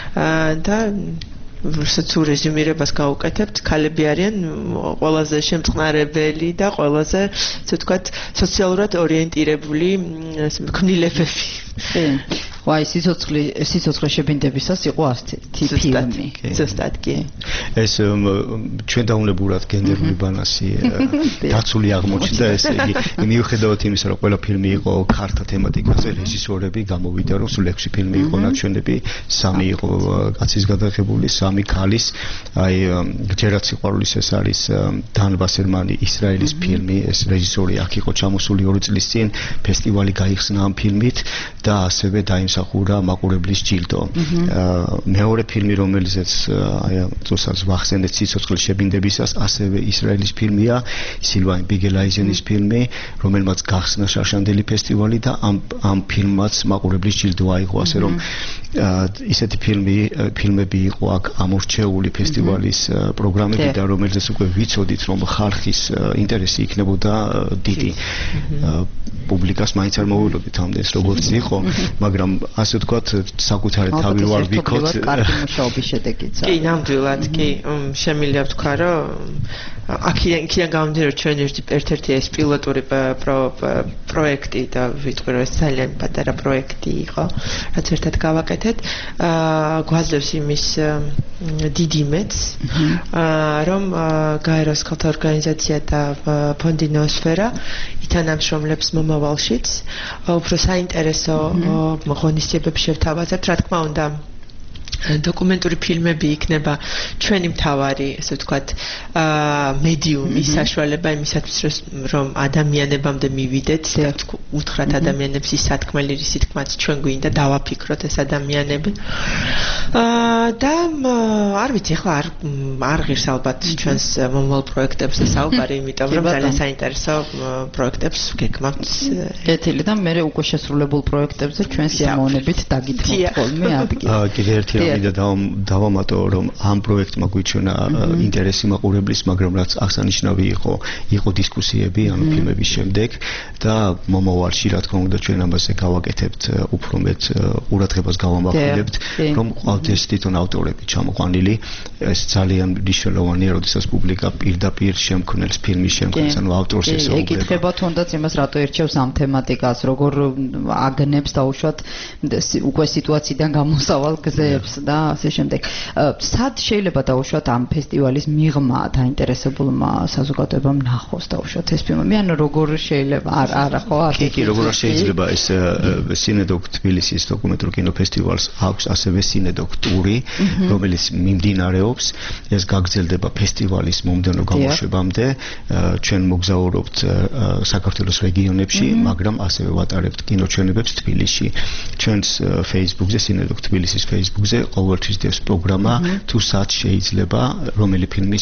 და როდესაც რეზუმირებას გავუკეთებთ, ქალები არიან ყველაზე შემწყნარებელი და ყველაზე, ასე ვთქვათ, სოციალურად ორიენტირებული ქმნილებები. ვაი, სიცოცხლე სიცოცხლე შებინდებისას იყო ასეთი ფილმი. ზუსტად კი. ეს ჩვენ დაუნებურად გენდერული ბალანსი დაცული აღმოჩნდა ესე იგი მიუხედავად იმისა რომ ყველა ფილმი იყო ქართა თემატიკაზე რეჟისორები გამოვიდა რომ სულ ექვსი ფილმი იყო ნაჩვენები სამი იყო კაცის გადაღებული სამი ქალის აი ჯერაც სიყვარულის ეს არის დან ვასერმანი ისრაელის ფილმი ეს რეჟისორი აქ იყო ჩამოსული ორი წლის წინ ფესტივალი გაიხსნა ამ ფილმით და ასევე დაიმსახურა მაყურებლის ჯილდო მეორე ფილმი რომელზეც აი წუსაც ვახსენეთ სიცოცხლის შებინდებისას ასევე ისრაელის ფილმია სილვაინ ბიგელაიზენის ფილმი რომელმაც გახსნა შარშანდელი ფესტივალი და ამ ამ ფილმმაც მაყურებლის ჯილდო აიღო ასე რომ ისეთი ფილმი ფილმები იყო აქ ამორჩეული ფესტივალის პროგრამები და რომელზეც უკვე ვიცოდით რომ ხალხის ინტერესი იქნებოდა დიდი პუბლიკას მაინც არ მოულოდით ამდენს როგორც იყო მაგრამ ასე ვთქვათ საკუთარი თავი ვარ ვიქოთ კარგი მუშაობის შედეგიც კი ნამდვილად კი შემიძლია ვთქვა რომ აქედან იქიდან გამომდინარე რომ ჩვენ ერთ-ერთი ეს პილოტური პროექტი და ვიტყვი რომ ეს ძალიან პატარა პროექტი იყო რაც ერთად გავაკეთეთ გვაძლევს იმის დიდი იმედს რომ გაეროს ქალთა ორგანიზაცია და ფონდი ნოოსფერა ითანამშრომლებს მომავალშიც უფრო საინტერესო ღონისძიებებს შევთავაზებთ რა თქმა უნდა დოკუმენტური ფილმები იქნება ჩვენი მთავარი, ასე ვთქვათ, მედიუმი, საშუალება იმისათვის, რომ ადამიანებამდე მივიდეთ და უთხრათ ადამიანებს ის სათქმელი, რის თქმაც ჩვენ გვინდა დავაფიქროთ ეს ადამიანები. და არ ვიცი, ახლა არ არ ღირს ალბათ ჩვენს მომავალ პროექტებზე საუბარი, იმიტომ რომ ძალიან საინტერესო პროექტებს გეკმავთ. კეთილი და მე უკვე შესრულებულ პროექტებზე ჩვენ სიამოვნებით დაგითხოვთ ხოლმე ადგილი. კიდე ერთი მინდა დავამატო რომ ამ პროექტმა გვიჩვენა ინტერესი მაყურებლის, მაგრამ რაც აღსანიშნავი იყო, იყო დისკუსიები ანუ ფილმების შემდეგ და მომავალში რა თქმა უნდა ჩვენ ამაზე გავაკეთებთ უფრო მეტ ყურადღებას გავამახვილებთ, რომ ყავდეს თვითონ ავტორები ჩამოყვანილი. ეს ძალიან მნიშვნელოვანია, როდესაც პუბლიკა პირდაპირ შემქმნელს ფილმის შემქმნელს ანუ ავტორს ესაუბრება. ეკითხება თუნდაც იმას რატო ერჩევს ამ თემატიკას, როგორ აგნებს დაუშვათ უკვე სიტუაციიდან გამოსავალ გზებს და ასე შემდეგ. სად შეიძლება დაუშვათ ამ ფესტივალის მიღმა დაინტერესებულმა საზოგადოებამ ნახოს დაუშვათ ეს ფილმი? ანუ როგორ შეიძლება არ არა ხო? კი, კი, როგორ შეიძლება ეს სინედოკ თბილისის დოკუმენტურ კინოფესტივალს აქვს ასევე სინედოკ ტური, რომელიც მიმდინარეობს. ეს გაგრძელდება ფესტივალის მომდევნო გამოშვებამდე. ჩვენ მოგზაურობთ საქართველოს რეგიონებში, მაგრამ ასევე ვატარებთ კინოჩვენებებს თბილისში. ჩვენს Facebook-ზე სინედოკ თბილისის Facebook-ზე ყოველთვის დევს პროგრამა თუ სად შეიძლება რომელი ფილმის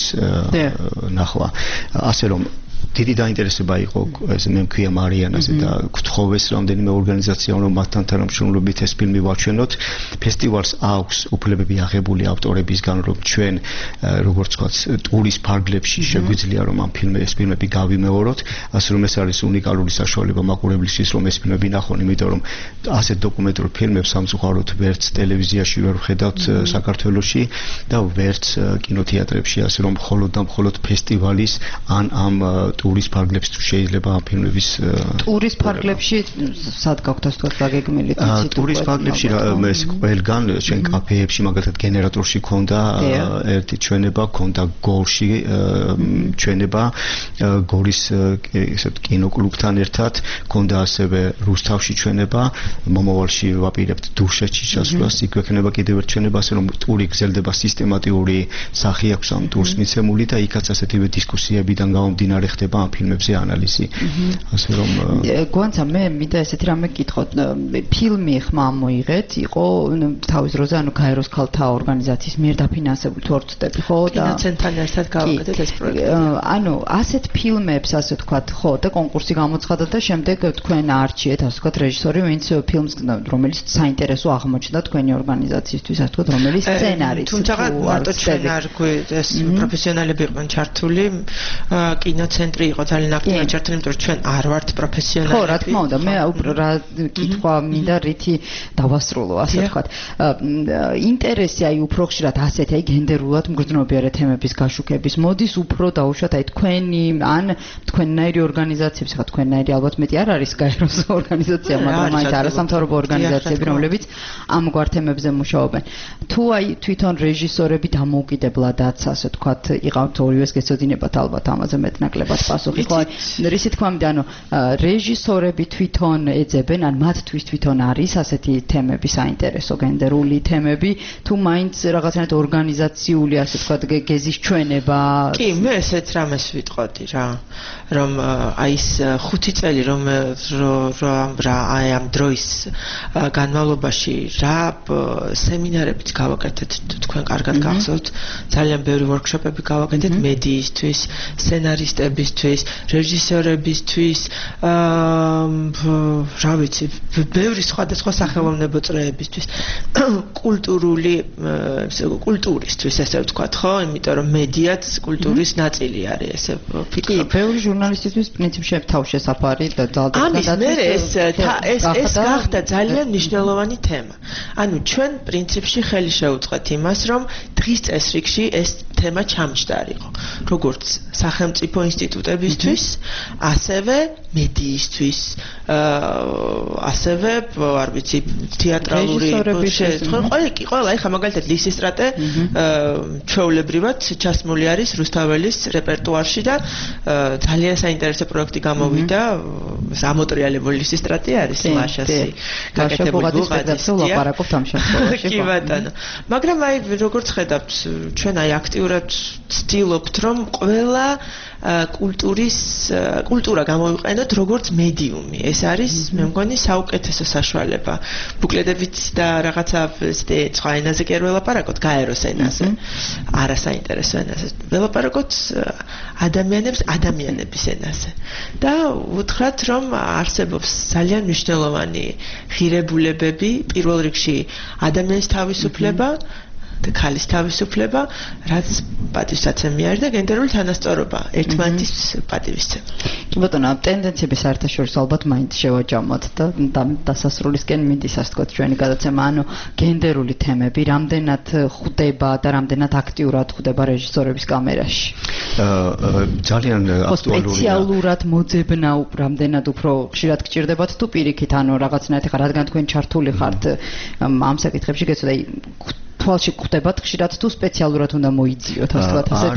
ნახვა. ასე რომ დიდი დაინტერესება იყო ეს მე მქვია მარიანაზე და გთხოვეს რამდენიმე ორგანიზაციამ რომ მათთან თანამშრომლობით ეს ფილმი ვაჩვენოთ. ფესტივალს აქვს უფლებები აღებული ავტორებისგან რომ ჩვენ როგორც ვთქვათ ტურის ფარგლებში შეგვიძლია რომ ამ ფილმების ფილმები გავიმეოროთ, ასე რომ ეს არის უნიკალური საშუალება მაყურებლისთვის რომ ეს ფილმები ნახონ, იმიტომ რომ ასეთ დოკუმენტურ ფილმებს სამწუხაროდ ვერც ტელევიზიაში ვერ ვხედავთ საქართველოში და ვერც კინოთეატრებში, ასე რომ მხოლოდ და მხოლოდ ფესტივალის ან ამ ტურის ფარგლებში თუ შეიძლება ამ ფილმების ტურის ფარგლებში სად გაქვთ ასე თქვა გეგმილი თიცი ტურის ფარგლებში ეს ყველგან ჩვენ კაფეებში მაგალითად გენერატორში ქონდა ერთი ჩვენება, ქონდა გოლში ჩვენება, გორის ესეთ კინოკლუბთან ერთად, ქონდა ასევე რუსთავში ჩვენება, მომავალში ვაპირებთ დუშეთში ჩასვლას, იქ ექნება კიდევ ერთ ჩვენება, ასე რომ ტური გრძელდება სისტემატიური სახე აქვს ამ ტურს მიცემული და იქაც ასეთივე დისკუსიებიდან გამომდინარე ხდება ხდება ამ ფილმებზე ანალიზი. ასე რომ გვანცა მე მინდა ესეთი რამე გითხოთ. ფილმი ხმა მოიღეთ, იყო თავის დროზე ანუ გაეროს ქალთა ორგანიზაციის მიერ დაფინანსებული თუ არ ვცდები, ხო და ფინანსებთან ერთად გავაკეთეთ ეს პროექტი. ანუ ასეთ ფილმებს, ასე ვთქვათ, ხო და კონკურსი გამოცხადა და შემდეგ თქვენ არჩიეთ, ასე ვთქვათ, რეჟისორი, ვინც ფილმს რომელიც საინტერესო აღმოჩნდა თქვენი ორგანიზაციისთვის, ასე ვთქვათ, რომელიც სცენარიც. თუმცა მარტო ჩვენ არ გვი ეს პროფესიონალები იყვნენ ჩართული, კინოცენტრი იყო ძალიან აქტიურად ჩართული, იმიტომ რომ ჩვენ არ ვართ პროფესიონალები. ხო, რა თქმა უნდა, მე რა კითხვა მინდა რითი დავასრულო, ასე ვთქვათ. ინტერესი აი უფრო ხშირად ასეთი აი გენდერულად მგრძნობიარე თემების გაშუქების მოდის უფრო დაუშვათ აი თქვენი ან თქვენნაირი ორგანიზაციები, ხა თქვენნაირი ალბათ მეტი არ არის გაეროს ორგანიზაცია, მაგრამ აი არასამთავრობო ორგანიზაციები, რომლებიც ამგვარ თემებზე მუშაობენ. თუ აი თვითონ რეჟისორები დამოუკიდებლადაც, ასე ვთქვათ, იყავთ ორივეს გეცოდინებათ ალბათ ამაზე მეტნაკლებად პასუხი, ხო? რისი თქვა მინდა, ანუ რეჟისორები თვითონ ეძებენ, ან მათთვის თვითონ არის ასეთი თემები საინტერესო გენდერული თემები, თუ მაინც რაღაცნაირად ორგანიზაციული, ასე ვთქვათ, გეზის ჩვენება. კი, მე ესეც რამეს ვიტყოდი რა, რომ აი ეს ხუთი წელი რომ რა აი ამ დროის განმავლობაში რა სემინარებიც გავაკეთეთ, თქვენ კარგად გახსოვთ, ძალიან ბევრი ვორქშოპები გავაკეთეთ მედიისთვის, სცენარისტებისთვის, რეჟისორებისთვის, რა ვიცი, ბევრი სხვადასხვა სახელოვნებო წრეებისთვის, კულტურული კულტურისთვის, ესე ვთქვათ, ხო? იმიტომ რომ მედიაც კულტურის ნაწილი არის, ესე ვფიქრობ. ბევრი ჟურნალისტისთვის პრინციპში თავშესაფარი და ამის მერე ეს ეს ეს გახდა ძალიან მნიშვნელოვანი თემა. ანუ ჩვენ პრინციპში ხელი შევუწყეთ იმას, რომ დღის წესრიგში ეს თემა ჩამჯდარიყო, როგორც სახელმწიფო ინსტიტუტებისთვის, ასევე მედიისთვის, ასევე, არ ვიცი, თეატრალური ყველა კი ყველა, ეხლა მაგალითად ლისისტრატე ჩვეულებრივად ჩასმული არის რუსთაველის რეპერტუარში და ძალიან საინტერესო პროექტი გამოვიდა, ამოტრიალებული ლისისტრატე არის ლაშასი. გაკეთებული ბუღადის ლაპარაკობთ ამ შემთხვევაში. კი ბატონო. მაგრამ აი როგორც ხედავთ, ჩვენ აი აქტიურად ვცდილობთ, რომ ყველა კულტურის კულტურა გამოვიყენოთ როგორც მედიუმი. ეს არის მე მგონი საუკეთესო საშუალება. ბუკლეტებით და რაღაცა ესე სხვა ენაზე კი არ ველაპარაკოთ, გაეროს ენაზე. არასაინტერესო ენაზე. ველაპარაკოთ ადამიანებს ადამიანების ენაზე. და უთხრათ, რომ არსებობს ძალიან მნიშვნელოვანი ღირებულებები, პირველ რიგში ადამიანის თავისუფლება და ქალის თავისუფლება, რაც პატივსაცემი არის და გენდერული თანასწორობა, ერთმანეთის პატივისცემა. კი ბატონო, ტენდენციები საერთაშორისო ალბათ მაინც შევაჯამოთ და დასასრულისკენ მინდის ასე ვთქვათ ჩვენი გადაცემა, ანუ გენდერული თემები რამდენად ხვდება და რამდენად აქტიურად ხვდება რეჟისორების კამერაში. ძალიან აქტუალურია. სპეციალურად მოძებნა რამდენად უფრო ხშირად გჭირდებათ თუ პირიქით, ანუ რაღაცნაირად ხარ, რადგან თქვენ ჩართული ხართ ამ საკითხებში, გეცოდა თვალში ხვდებათ ხშირად თუ სპეციალურად უნდა მოიძიოთ, ასე ვთქვათ, ასეთი.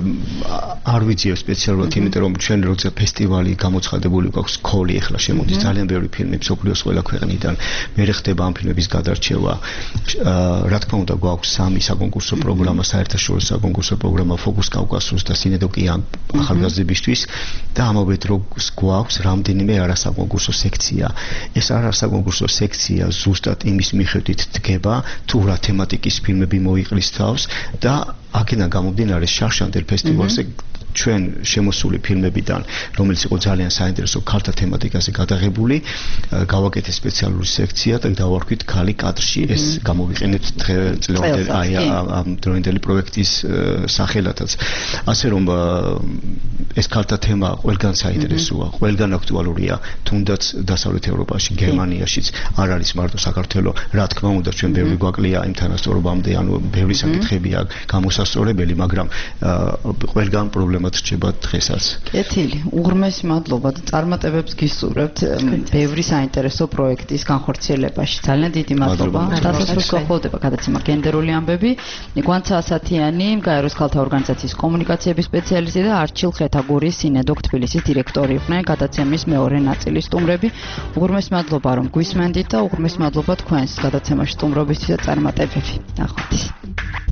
არ ვიციო სპეციალურად, იმიტომ რომ ჩვენ როცა ფესტივალი გამოცხადებული გვაქვს ქოლი ახლა შემოდის ძალიან ბევრი ფილმი მსოფლიოს ყველა ქვეყნიდან. მე ხდება ამ ფილმების გადარჩევა. რა თქმა უნდა გვაქვს სამი საკონკურსო პროგრამა, საერთაშორისო საკონკურსო პროგრამა ფოკუს კავკასიუს და სინედოკიან ახალგაზრდებისთვის და ამავე დროს გვაქვს რამდენიმე არასაკონკურსო სექცია. ეს არასაკონკურსო სექცია ზუსტად იმის მიხედვით დგება, თუ რა თემატიკის ფილმები მოიყრის თავს და აქედან გამომდინარე შარშანდელ ფესტივალზე ჩვენ შემოსული ფილმებიდან, რომელიც იყო ძალიან საინტერესო ქალთა თემატიკაზე გადაღებული, გავაკეთეთ სპეციალური სექცია და დავარქვით ქალი კადრში. ეს გამოვიყენეთ დღევანდელი აი ამ დროინდელი პროექტის სახელადაც. ასე რომ ეს ქალთა თემა ყველგან საინტერესოა, ყველგან აქტუალურია, თუნდაც დასავლეთ ევროპაში, გერმანიაშიც, არ არის მარტო საქართველო. რა თქმა უნდა, ჩვენ ბევრი გვაკლია იმ თანასწორობამდე, ანუ ბევრი საკითხებია გამოსასწორებელი, მაგრამ ყველგან პრობლემა რჩება დღესაც. კეთილი, უღრმესი მადლობა და წარმატებებს გისურვებთ ბევრი საინტერესო პროექტის განხორციელებაში. ძალიან დიდი მადლობა. დასასრულს გახლავდება გადაცემა გენდერული ამბები. გვანცა ასათიანი, გაეროს ქალთა ორგანიზაციის კომუნიკაციების სპეციალისტი და არჩილ ხეთაგურის სინედოკ თბილისის დირექტორი იყვნენ გადაცემის მეორე ნაწილის სტუმრები. უღრმესი მადლობა რომ გვისმენდით და უღრმესი მადლობა თქვენს გადაცემაში სტუმრობისთვის და წარმატებები. ნახვამდის.